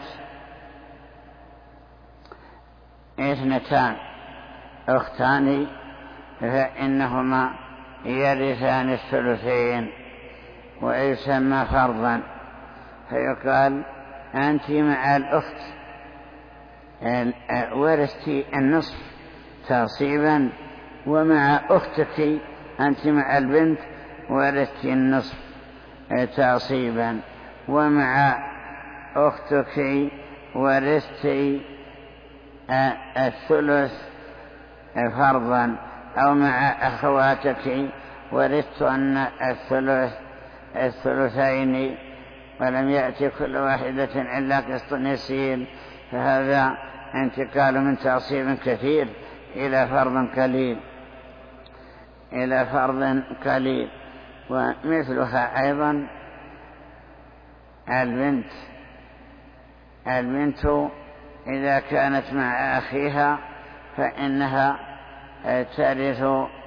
اثنتان أختان فإنهما يرثان الثلثين ويسمى فرضا، فيقال أنت مع الأخت ورثتي النصف تعصيبا، ومع أختك أنت مع البنت ورثتي النصف تعصيبا، ومع أختك ورثتي الثلث فرضا، أو مع أخواتك ورثت أن الثلث الثلثين ولم يأتي كل واحدة إلا قسط يسير، فهذا انتقال من تعصيب كثير إلى فرض قليل إلى فرض قليل. ومثلها أيضا البنت البنت إذا كانت مع أخيها فإنها ترث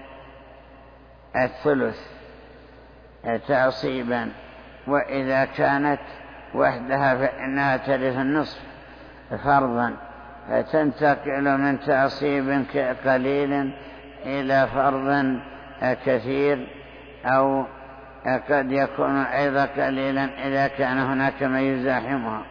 الثلث تعصيبا، وإذا كانت وحدها فإنها ترث النصف فرضا، فتنتقل من تعصيب قليل إلى فرض كثير، أو قد يكون أيضا قليلا إذا كان هناك من يزاحمها.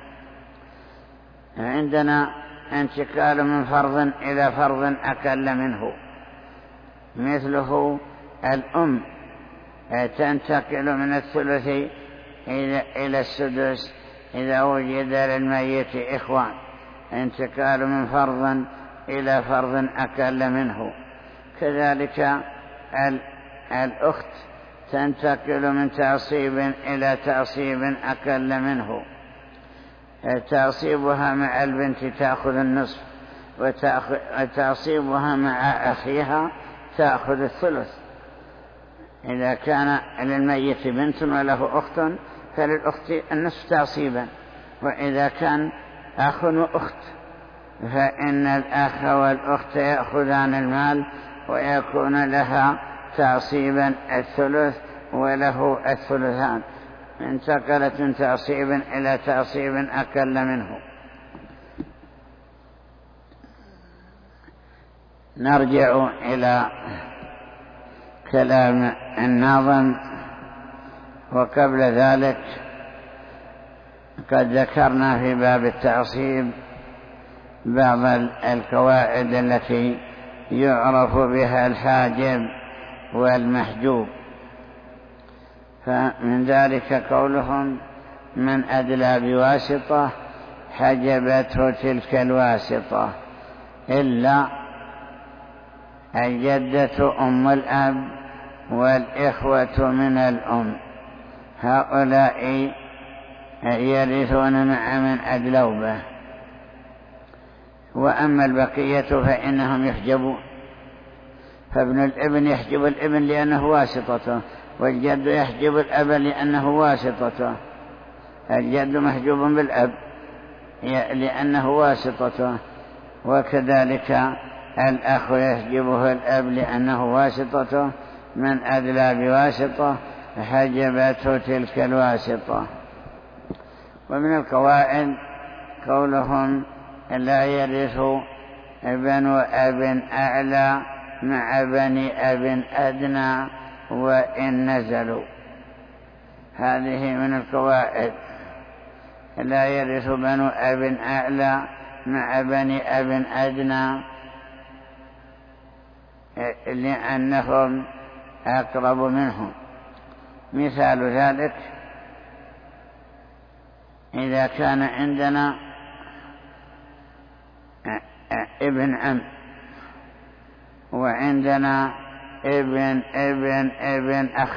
عندنا انتقال من فرض إلى فرض أقل منه، مثله الأم تنتقل من الثلث إلى السدس إذا وجد للميت إخوان، انتقال من فرض إلى فرض أقل منه. كذلك الأخت تنتقل من تعصيب إلى تعصيب أقل منه، تعصيبها مع البنت تأخذ النصف، وتعصيبها مع أخيها تأخذ الثلث. إذا كان للميت بنت وله أخت فللأخت النصف تعصيبا، وإذا كان أخ وأخت فإن الأخ والأخت يأخذان المال ويكون لها تعصيبا الثلث وله الثلثان، انتقلت من تعصيب إلى تعصيب أقل منه. نرجع إلى كلام الناظم، وقبل ذلك قد ذكرنا في باب التعصيب بعض القواعد التي يعرف بها الحاجب والمحجوب، فمن ذلك قولهم من أدلى بواسطة حجبته تلك الواسطة إلا الجدة أم الأب والإخوة من الأم، هؤلاء يرثون مع من أدلوا به. وأما البقية فإنهم يحجبون، فابن الابن يحجب الابن لأنه واسطته، والجد يحجب الأب لأنه واسطته. الجد محجوب بالأب لأنه واسطته، وكذلك الأخ يحجبه الأب لأنه واسطته. من أدلى بواسطة حجبته تلك الواسطة. ومن القواعد قولهم لا يرث بنو أب أعلى مع بني أب أدنى وإن نزلوا. هذه من القواعد. لا يرث بنو أب أعلى مع بني أب أدنى لأنهم أقرب منهم. مثال ذلك إذا كان عندنا ابن عم وعندنا ابن ابن ابن أخ،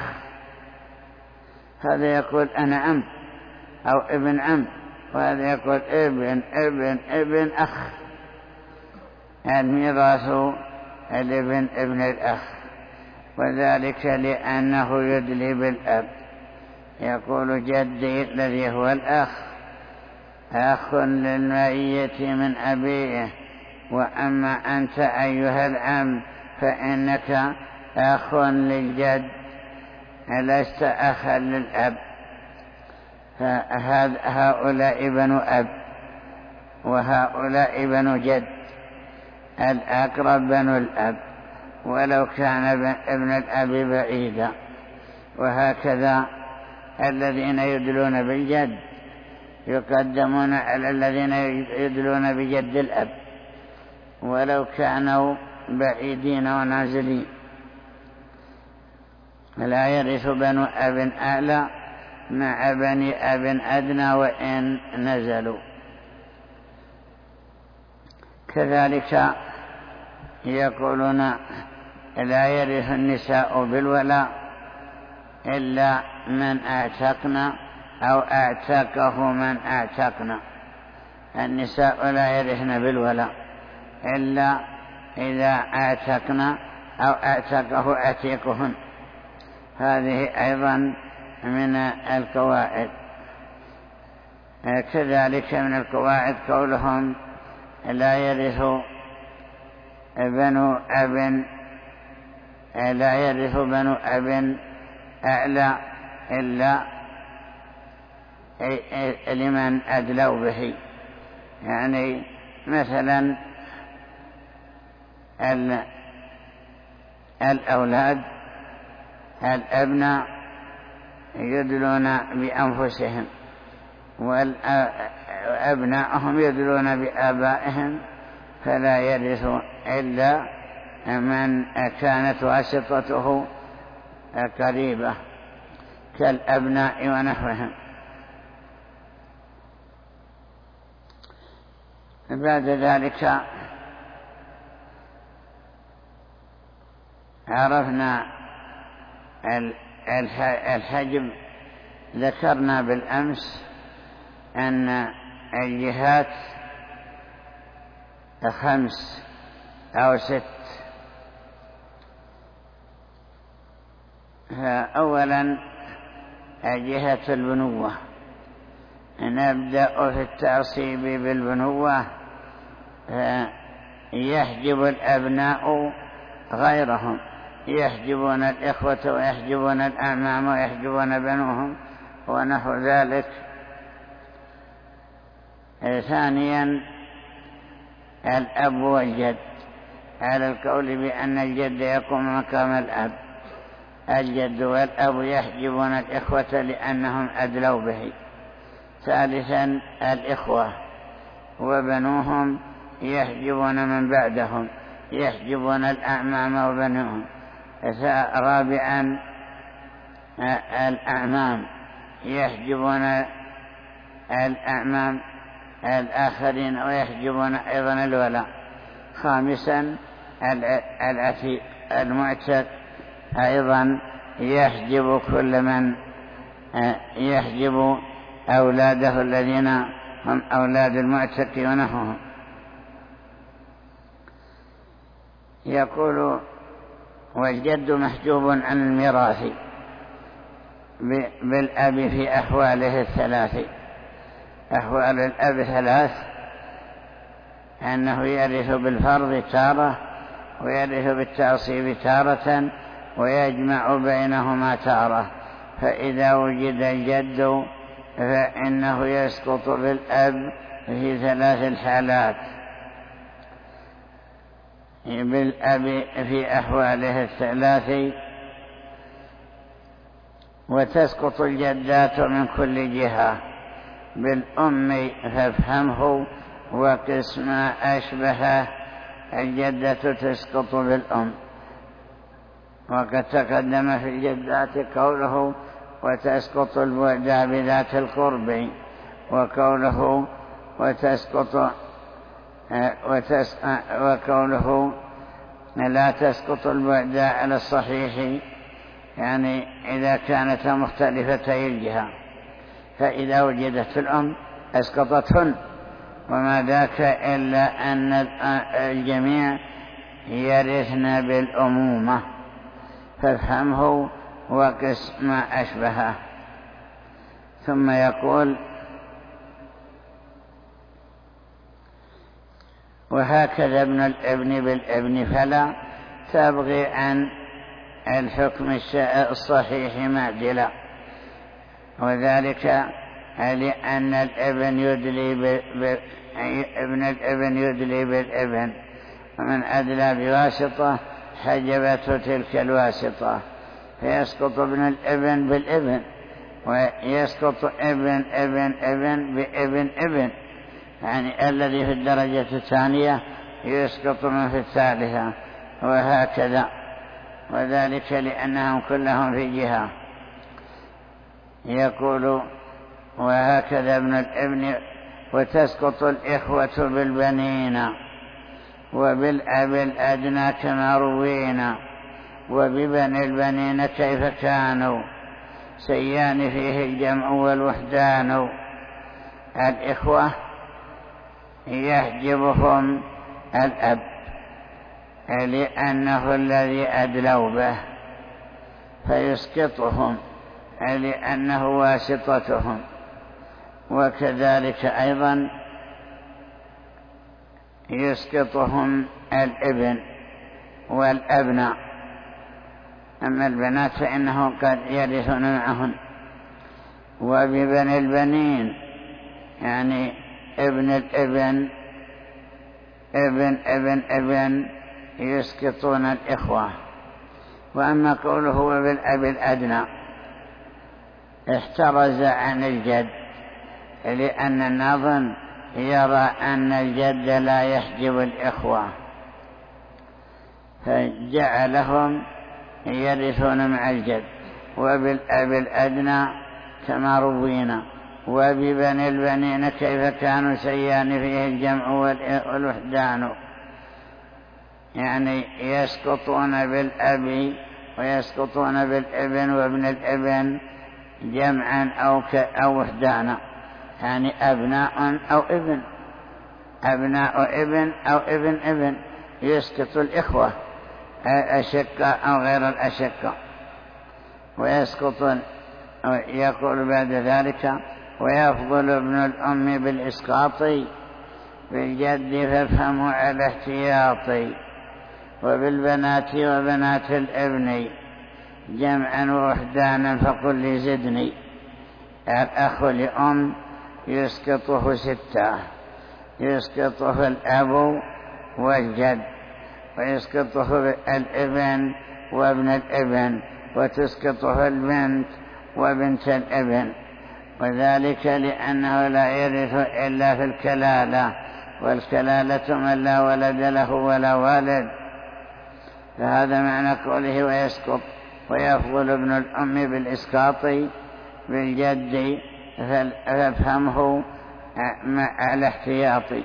هذا يقول أنا عم أو ابن عم، وهذا يقول ابن ابن ابن أخ. الميراث الابن ابن الأخ، وذلك لأنه يدلي بالأب. يقول جدي الذي هو الأخ أخ للميت من أبيه، وأما أنت أيها العم فإنك أخ للجد لست أخا للأب. هؤلاء بنو أب وهؤلاء بنو جد، الأقرب بنو الأب ولو كان ابن الأب بعيدا. وهكذا الذين يدلون بالجد يقدمون على الذين يدلون بجد الأب ولو كانوا بعيدين ونازلين. لا يرث بنو أب أعلى مع بني أب أدنى وإن نزلوا. كذلك يقولون لا يرث النساء بالولاء إلا من اعتقنا أو اعتقه من اعتقنا. النساء لا يرثن بالولاء إلا إذا اعتقنا أو اعتقه عتيقهن. هذه أيضا من القواعد. كذلك من القواعد قولهم لا يرث بنو أب لا يرث بنو أب أعلى إلا لمن أدلوا به. يعني مثلا الأولاد الأبناء يدلون بأنفسهم وأبناءهم يدلون بآبائهم، فلا يرث إلا من كانت واسطته قريبة كالأبناء ونحوهم. بعد ذلك عرفنا الحجب. ذكرنا بالأمس أن الجهات خمس أو ست. أولا جهة البنوة. نبدأ في التعصيب بالبنوة. يحجب الأبناء غيرهم، يحجبون الإخوة ويحجبون الأعمام ويحجبون بنوهم ونحو ذلك. ثانيا الأب والجد، على القول بأن الجد يقوم مقام الأب. الجد والأب يحجبون الإخوة لأنهم أدلوا به. ثالثا الإخوة وبنوهم يحجبون من بعدهم، يحجبون الأعمام وبنوهم. رابعا الأعمام يحجبون الأعمام الآخرين ويحجبون أيضا الولاء. خامسا العتيق المعتق أيضا يحجب كل من يحجب أولاده الذين هم أولاد المعتق ونحوهم. يقول والجد محجوب عن الميراث بالأب في أحواله الثلاث. أحوال الأب ثلاث: أنه يرث بالفرض تارة، ويرث بالتعصيب تارة، ويجمع بينهما تارة. فإذا وجد الجد فإنه يسقط بالأب في ثلاث الحالات بالأب في أحواله الثلاث، وتسقط الجدات من كل جهة. بالأم فافهمه وقس ما أشبه، الجدة تسقط بالأم، وقد تقدم في الجدات قوله وتسقط البعداء بذات القرب، وقوله وتسقط وتس وقوله لا تسقط البعداء على الصحيح، يعني إذا كانت مختلفتي الجهة، فإذا وجدت في الأم أسقطتهن، وما ذاك إلا أن الجميع يرثن بالأمومة، فافهمه وقس ما أشبهه. ثم يقول وهكذا ابن الابن بالابن فلا تبغي عن الحكم الصحيح معدلا، وذلك لأن الابن يدلي ب... ب... ابن الابن يدلي بالابن، ومن أدلى بواسطة حجبته تلك الواسطة، فيسقط ابن الابن بالابن، ويسقط ابن ابن ابن بابن ابن، يعني الذي في الدرجة الثانية يسقط من في الثالثة، وهكذا، وذلك لأنهم كلهم في جهة. يقول وهكذا ابن الابن وتسقط الإخوة بالبنين وبالأب الأدنى كما روينا، وببني البنين كيف كانوا سيان فيه الجمع والوحدان. الإخوة يحجبهم الأب لأنه الذي أدلوا به، فيسقطهم لأنه واسطتهم، وكذلك أيضا يسقطهم الابن والأبناء. أما البنات فإنه قد يرثون معهن. وببني البنين يعني ابن الابن ابن ابن ابن يسقطون الإخوة. وأما قوله وبالأب الأدنى احترز عن الجد، لأن الناظم يرى أن الجد لا يحجب الإخوة، فجعلهم يرثون مع الجد. وبالأب الأدنى كما روينا، وببني البنين كيف كانوا سيان فيه الجمع والوحدان، يعني يسقطون بالأب ويسقطون بالابن وابن الابن جمعا أو, أو وحدانا، يعني أبناء أو ابن، أبناء ابن أو ابن ابن، يسقط الإخوة الأشقة أو غير الأشقة. ويسقط يقول بعد ذلك ويفضل ابن الأم بالإسقاط بالجد فافهموا على احتياطي، وبالبنات وبنات الابن جمعا ووحدانا فقل لي زدني. الأخ لأم يسقطه ستة، يسقطه الأب والجد، ويسقطه الابن وابن الابن، وتسقطه البنت وبنت الابن، وذلك لأنه لا يرث إلا في الكلالة، والكلالة من لا ولد له ولا والد. فهذا معنى قوله ويسقط. ويفضل ابن الأم بالإسقاط بالجد فافهمه على احتياطي.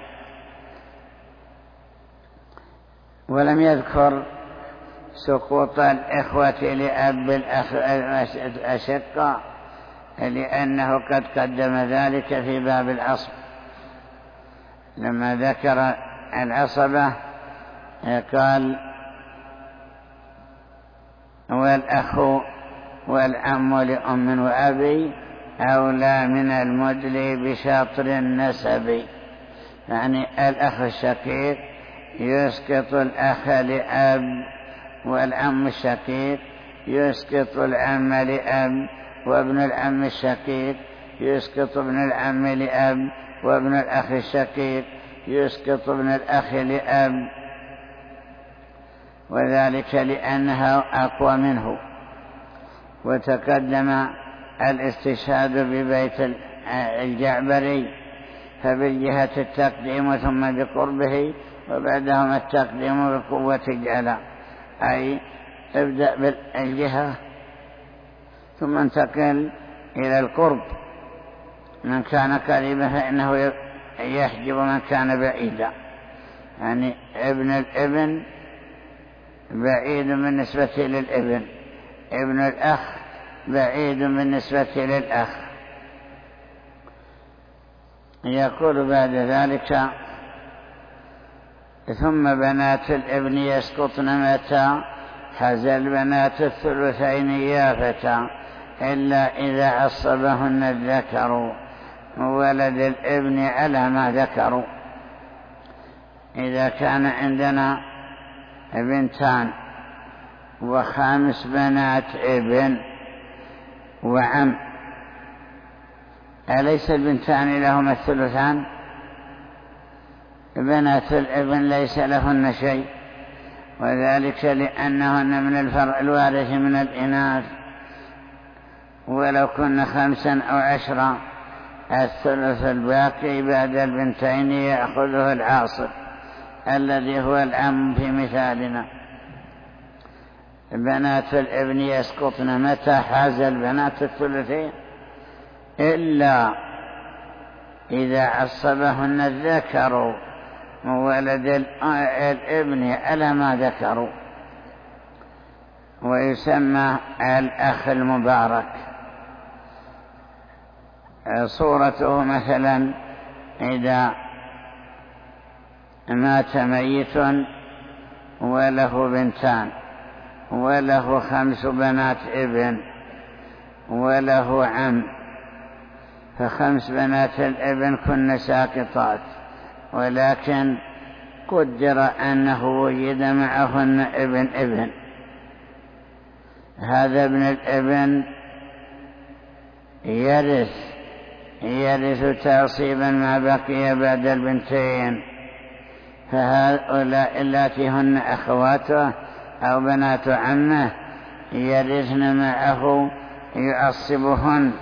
ولم يذكر سقوط الإخوة لأب الأشقة لأنه قد قدم ذلك في باب العصب لما ذكر العصبة، قال والأخ والعم لأم وأبي أولى من المدلي بشاطر النسب، يعني الأخ الشقيق يسقط الأخ لأب، والعم الشقيق يسقط العم لأب، وابن العم الشقيق يسقط ابن العم لأب، وابن الأخ الشقيق يسقط ابن الأخ لأب، وذلك لأنها أقوى منه. وتقدم الاستشهاد ببيت الجعبري، فبالجهة التقديم ثم بقربه، وبعدهم التقديم بقوة الجلاء، أي ابدأ بالجهة ثم انتقل إلى القرب. من كان قريبا فإنه يحجب من كان بعيدا، يعني ابن الابن بعيد بالنسبة للابن، ابن الأخ بعيد بالنسبة للأخ. يقول بعد ذلك: ثم بنات الابن يسقطن متى حزى البنات الثلثين يافتا، إلا إذا عصبهن الذكر ولد الابن على ما ذكروا. إذا كان عندنا بنتان وخامس بنات ابن وعم، أليس البنتان لهما الثلثان؟ بنات الابن ليس لهن شيء، وذلك لأنهن من الفرع الوارث من الإناث، ولو كن خمسا أو عشرا الثلث الباقي بعد البنتين يأخذه العاصب الذي هو العم في مثالنا. بنات الابن يسقطن متى حاز البنات الثلثين، إلا إذا عصبهن الذكر ولد الابن على ما ذكروا. ويسمى الأخ المبارك. صورته مثلا إذا مات ميت وله بنتان وله خمس بنات ابن وله عم، فخمس بنات الابن كن ساقطات، ولكن قدر أنه وجد معهن ابن ابن. هذا ابن الابن يرث يرث تعصيبا ما بقي بعد البنتين، فهؤلاء اللاتي هن أخواته أو بنات عمه يرثن معه يعصبهن،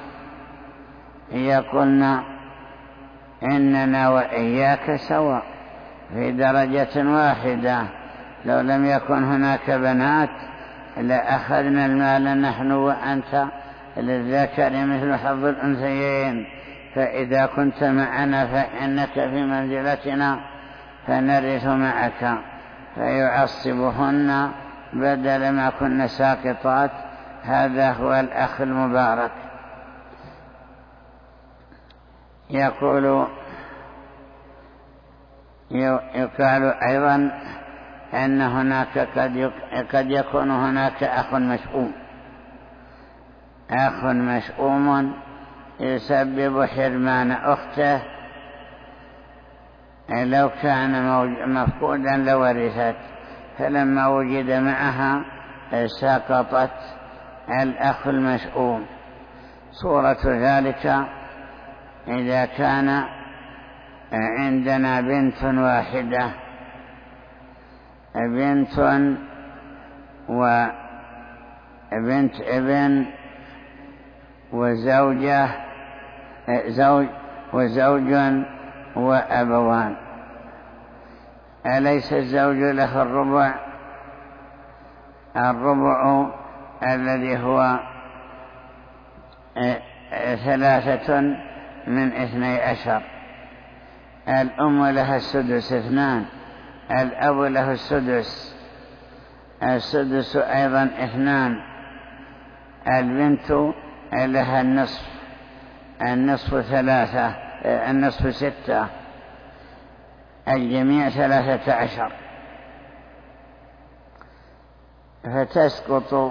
يقولن إننا وإياك سواء في درجة واحدة، لو لم يكن هناك بنات لأخذنا المال نحن وأنت، للذكر مثل حظ الأنثيين، فإذا كنت معنا فإنك في منزلتنا فنرث معك. فيعصبهن بدل ما كن ساقطات. هذا هو الأخ المبارك. يقول يقال أيضا أن هناك قد, قد يكون هناك أخ مشؤوم، أخ مشؤوم يسبب حرمان أخته، لو كان مفقودا لورثت، فلما وجد معها سقطت الأخ المشؤوم. صورة ذلك إذا كان عندنا بنت واحدة، بنت وبنت ابن وزوجة زوج وزوج وأبوان، أليس الزوج له الربع؟ الربع الذي هو ثلاثة من اثني عشر. الأم لها السدس اثنان، الأب له السدس، السدس أيضا اثنان، البنت لها النصف، النصف ثلاثة، النصف ستة، الجميع ثلاثة عشر. فتسقط.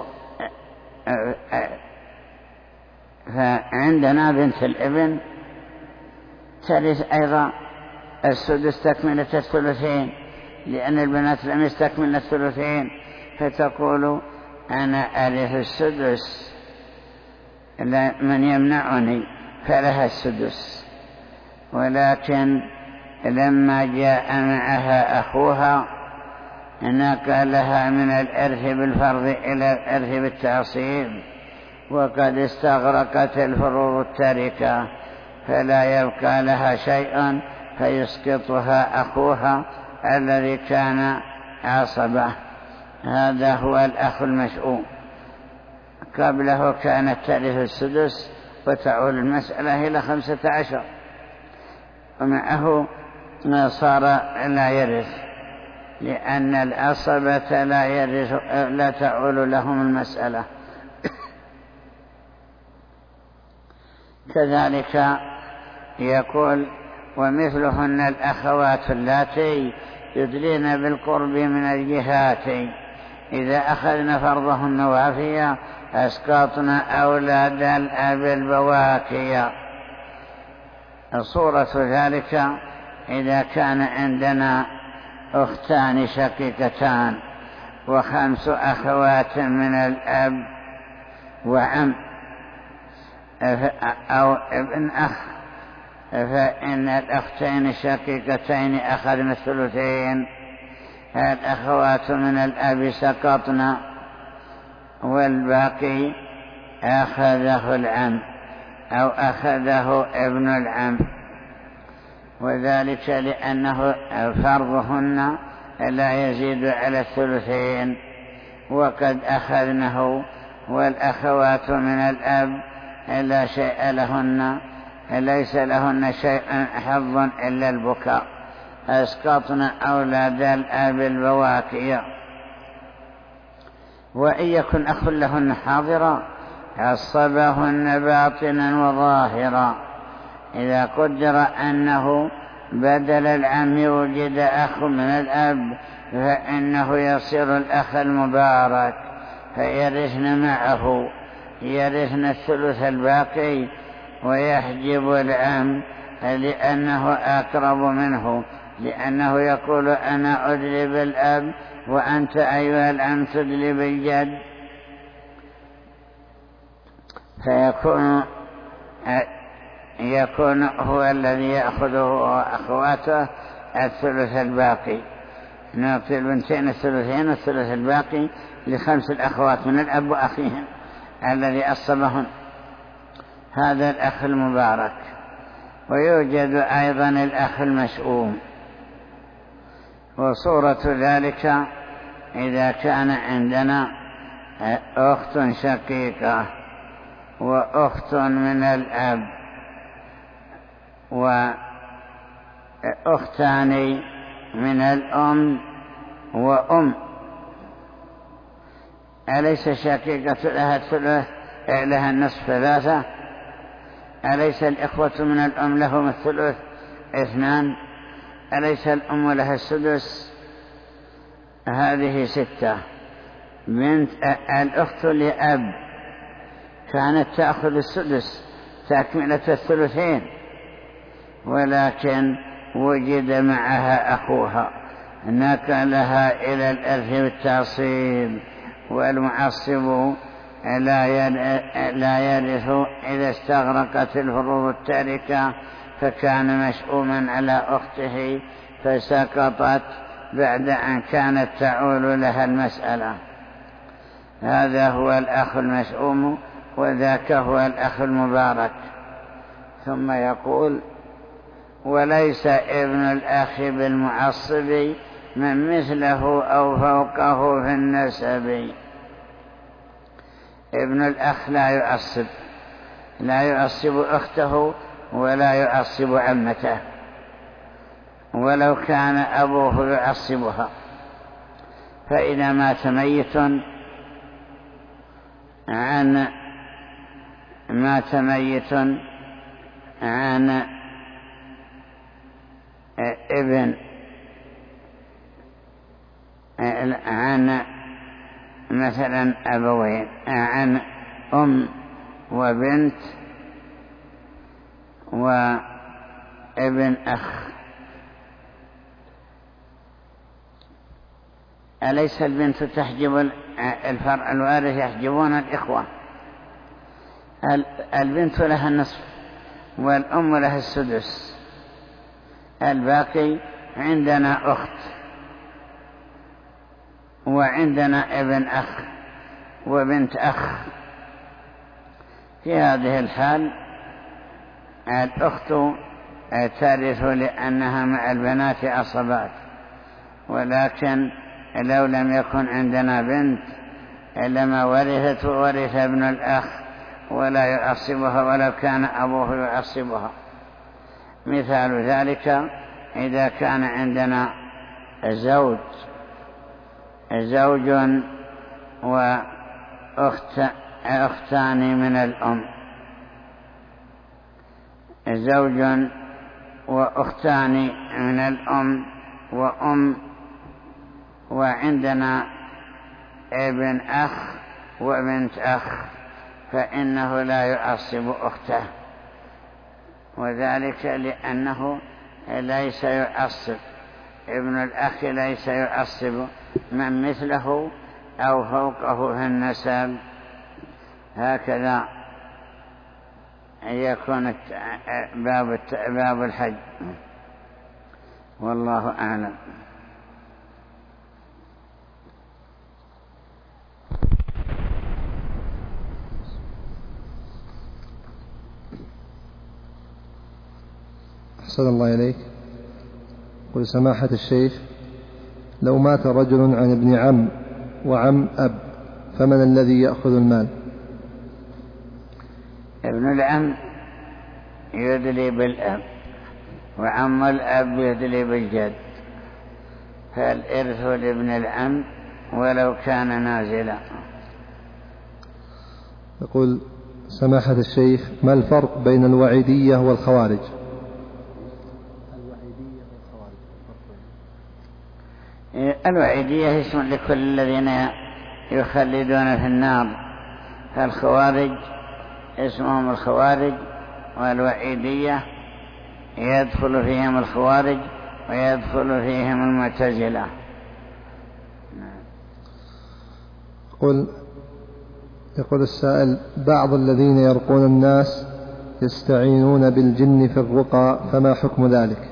فعندنا بنت الابن ترث أيضا السدس تكملة الثلثين، لأن البنات لم يستكملن الثلثين، فتقول أنا أرث السدس، من يمنعني؟ فلها السدس. ولكن لما جاء معها أخوها نقلها من الإرث بالفرض إلى الإرث بالتعصيب، وقد استغرقت الفروض التركة فلا يبقى لها شيء فيسقطها أخوها الذي كان عصبة. هذا هو الأخ المشؤوم. قبله كانت ترث السدس وتعول المسألة إلى خمسة عشر، ومعه صار لا يرث، لأن العصبة لا يرث لا تعول لهم المسألة. كذلك يقول: ومثلهن الأخوات اللاتي يدلين بالقرب من الجهات إذا أخذن فرضهن وافيا أسقطن أولاد الأب البواكيا. صورة ذلك إذا كان عندنا أختان شقيقتان وخمس أخوات من الأب وعم أو ابن أخ، فإن الأختين الشقيقتين أخذن الثلثين، الأخوات من الأب سقطن والباقي أخذه العم أو أخذه ابن العم، وذلك لأنه فرضهن لا يزيد على الثلثين وقد أخذنه، والأخوات من الأب لا شيء لهن، ليس لهن شيء حظ إلا البكاء، أسقطن أولاد الأب البواكي. وإن يكن أخ لهن حاضرا عصبهن باطنا وظاهرا. إذا قدر أنه بدل العم وجد أخ من الأب فإنه يصير الأخ المبارك فيرثن معه، يرثن الثلث الباقي ويحجب العم لأنه أقرب منه، لأنه يقول: أنا أدلي بالأب وأنت أيها العم تدلي بالجد، فيكون يكون هو الذي يأخذه وأخواته الثلث الباقي. نعطي البنتين الثلثين والثلث الباقي لخمس الأخوات من الأب وأخيهم الذي أصبهن. هذا الأخ المبارك. ويوجد أيضا الأخ المشؤوم، وصورة ذلك إذا كان عندنا أخت شقيقة وأخت من الأب وأختان من الأم وأم، أليس شقيقة لها الثلث لها النصف ثلاثة؟ أليس الإخوة من الأم لهم الثلث اثنان؟ أليس الأم لها السدس؟ هذه ستة. بنت الأخت لأب كانت تأخذ السدس تكملة الثلثين، ولكن وجد معها أخوها نقلها إلى الإرث بالتعصيب، والمعصب لا يرث إذا استغرقت الفروض التاركة، فكان مشؤوما على أخته فسقطت بعد أن كانت تعول لها المسألة. هذا هو الأخ المشؤوم، وذاك هو الأخ المبارك. ثم يقول: وليس ابن الأخ بالمعصب من مثله أو فوقه في النسب. ابن الأخ لا يعصب، لا يعصب أخته ولا يعصب عمته، ولو كان أبوه يعصبها. فإذا مات ميت عن مات ميت عن ابن عن مثلا أبوين، عن أم وبنت وابن أخ، أليس البنت تحجب الفرع الوارث؟ يحجبون الإخوة. البنت لها النصف والأم لها السدس، الباقي عندنا أخت وعندنا ابن أخ وبنت أخ. في هذه الحال الأخت ترث لأنها مع البنات عصبات، ولكن لو لم يكن عندنا بنت لما ورثت ورث ابن الأخ ولا يعصبها ولو كان أبوه يعصبها. مثال ذلك إذا كان عندنا زوج زوج وأختان من الأم زوج وأختان من الأم وأم، وعندنا ابن أخ وبنت أخ، فإنه لا يعصب أخته، وذلك لأنه ليس يعصب ابن الأخ ليس يعصب من مثله أو فوقه في النسب. هكذا يكون باب باب الحج، والله أعلم. أحسن الله إليك. قل سماحة الشيخ، لو مات رجل عن ابن عم وعم أب فمن الذي يأخذ المال؟ ابن العم يدلي بالأب وعم الأب يدلي بالجد، فالإرث لابن العم ولو كان نازلا. يقول سماحة الشيخ، ما الفرق بين الوعيدية والخوارج؟ الوعيدية اسم لكل الذين يخلدون في النار، فالخوارج اسمهم الخوارج، والوعيدية يدخل فيهم الخوارج ويدخل فيهم المعتزلة. يقول يقول السائل، بعض الذين يرقون الناس يستعينون بالجن في الرقى، فما حكم ذلك؟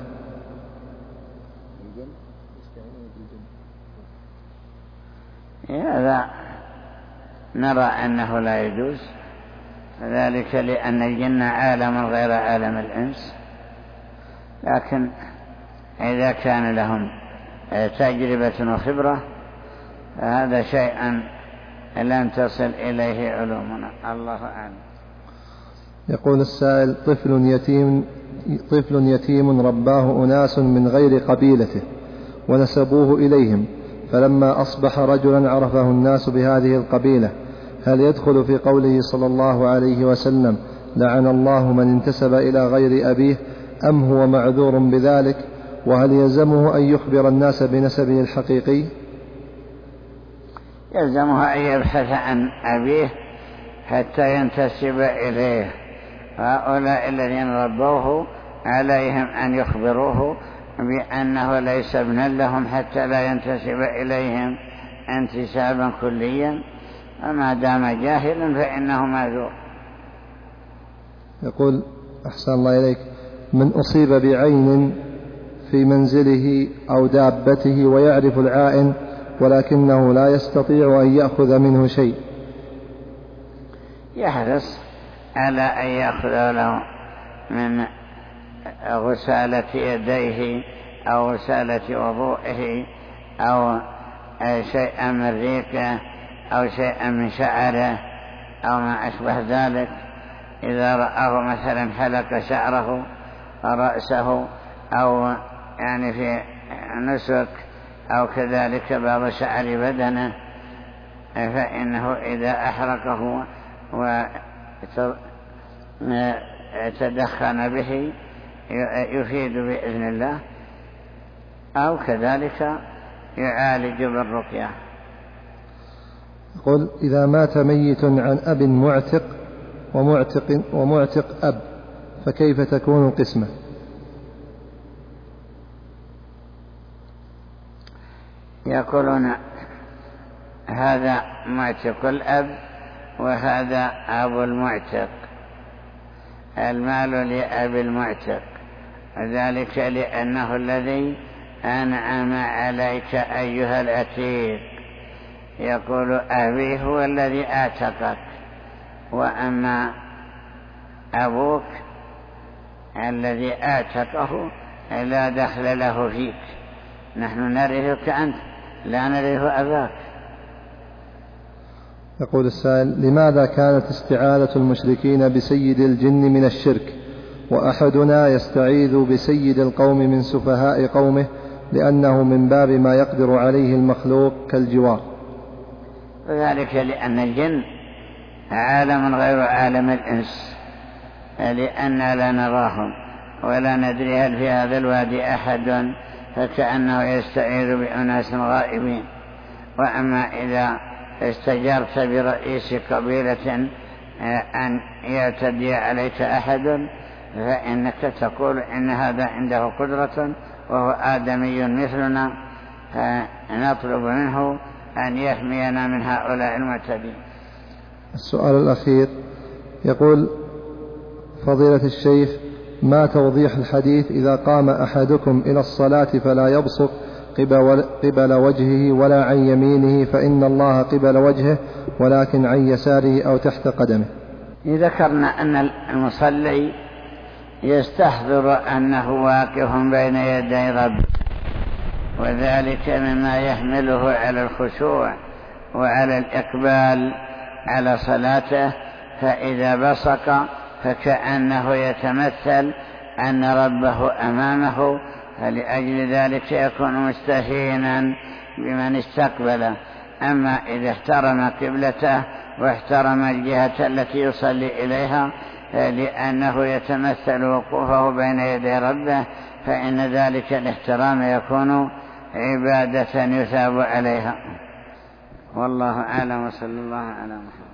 هذا نرى أنه لا يجوز، ذلك لأن الجن عالم غير عالم الإنس، لكن إذا كان لهم تجربة وخبرة فهذا شيء لن تصل إليه علومنا، الله أعلم. يقول السائل، طفل يتيم طفل يتيم رباه أناس من غير قبيلته ونسبوه إليهم، فلما أصبح رجلا عرفه الناس بهذه القبيلة، هل يدخل في قوله صلى الله عليه وسلم لعن الله من انتسب إلى غير أبيه، أم هو معذور بذلك؟ وهل يلزمه أن يخبر الناس بنسبه الحقيقي؟ يلزمه أن يبحث عن أبيه حتى ينتسب إليه. هؤلاء الذين ربوه عليهم أن يخبروه بأنه ليس ابنا لهم حتى لا ينتسب إليهم انتسابا كليا، وما دام جاهلا فإنه معذور. يقول أحسن الله إليك، من أصيب بعين في منزله أو دابته ويعرف العائن ولكنه لا يستطيع أن يأخذ منه شيء، يحرص على أن يأخذ له من غسالة يديه أو غسالة وضوئه أو شيئا من ريقه أو شيئا من شعره أو ما أشبه ذلك. إذا رآه مثلا حلق شعره رأسه أو يعني في نسك أو كذلك بعض شعر بدنه، فإنه إذا أحرقه وتدخن به يفيد بإذن الله، أو كذلك يعالج بالرقية. قل إذا مات ميت عن أب معتق ومعتق, ومعتق أب فكيف تكون القسمة؟ يقولون هذا معتق الأب وهذا أبو المعتق، المال لأب المعتق ذلك لأنه الذي أنعم عليك أيها العتيق. يقول أبي هو الذي أعتقك، وأما أبوك الذي أعتقه لا دخل له فيك، نحن نرثك أنت لا نرث أباك. يقول السائل: لماذا كانت استعاذة المشركين بسيد الجن من الشرك، وأحدنا يستعيذ بسيد القوم من سفهاء قومه لأنه من باب ما يقدر عليه المخلوق كالجوار؟ ذلك لأن الجن عالم غير عالم الإنس، لأننا لا نراهم ولا ندري هل في هذا الوادي أحد، فكأنه يستعيذ بأناس غائبين. وأما إذا استجرت برئيس قبيلة أن يعتدي عليك أحد فإنك تقول إن هذا عنده قدرة وهو آدمي مثلنا، فنطلب منه أن يحمينا من هؤلاء المعتدين. السؤال الأخير يقول: فضيلة الشيخ، ما توضيح الحديث إذا قام أحدكم إلى الصلاة فلا يبصق قبل وجهه ولا عن يمينه فإن الله قبل وجهه ولكن عن يساره أو تحت قدمه؟ ذكرنا أن المصلي يستحضر أنه واقف بين يدي ربه، وذلك مما يحمله على الخشوع وعلى الإقبال على صلاته. فإذا بصق فكأنه يتمثل أن ربه أمامه، فلأجل ذلك يكون مستهينا بمن استقبله. أما إذا احترم قبلته واحترم الجهة التي يصلي إليها لأنه يتمثل وقوفه بين يدي ربه، فإن ذلك الاحترام يكون عبادة يثاب عليها. والله أعلم، وصلى الله على محمد.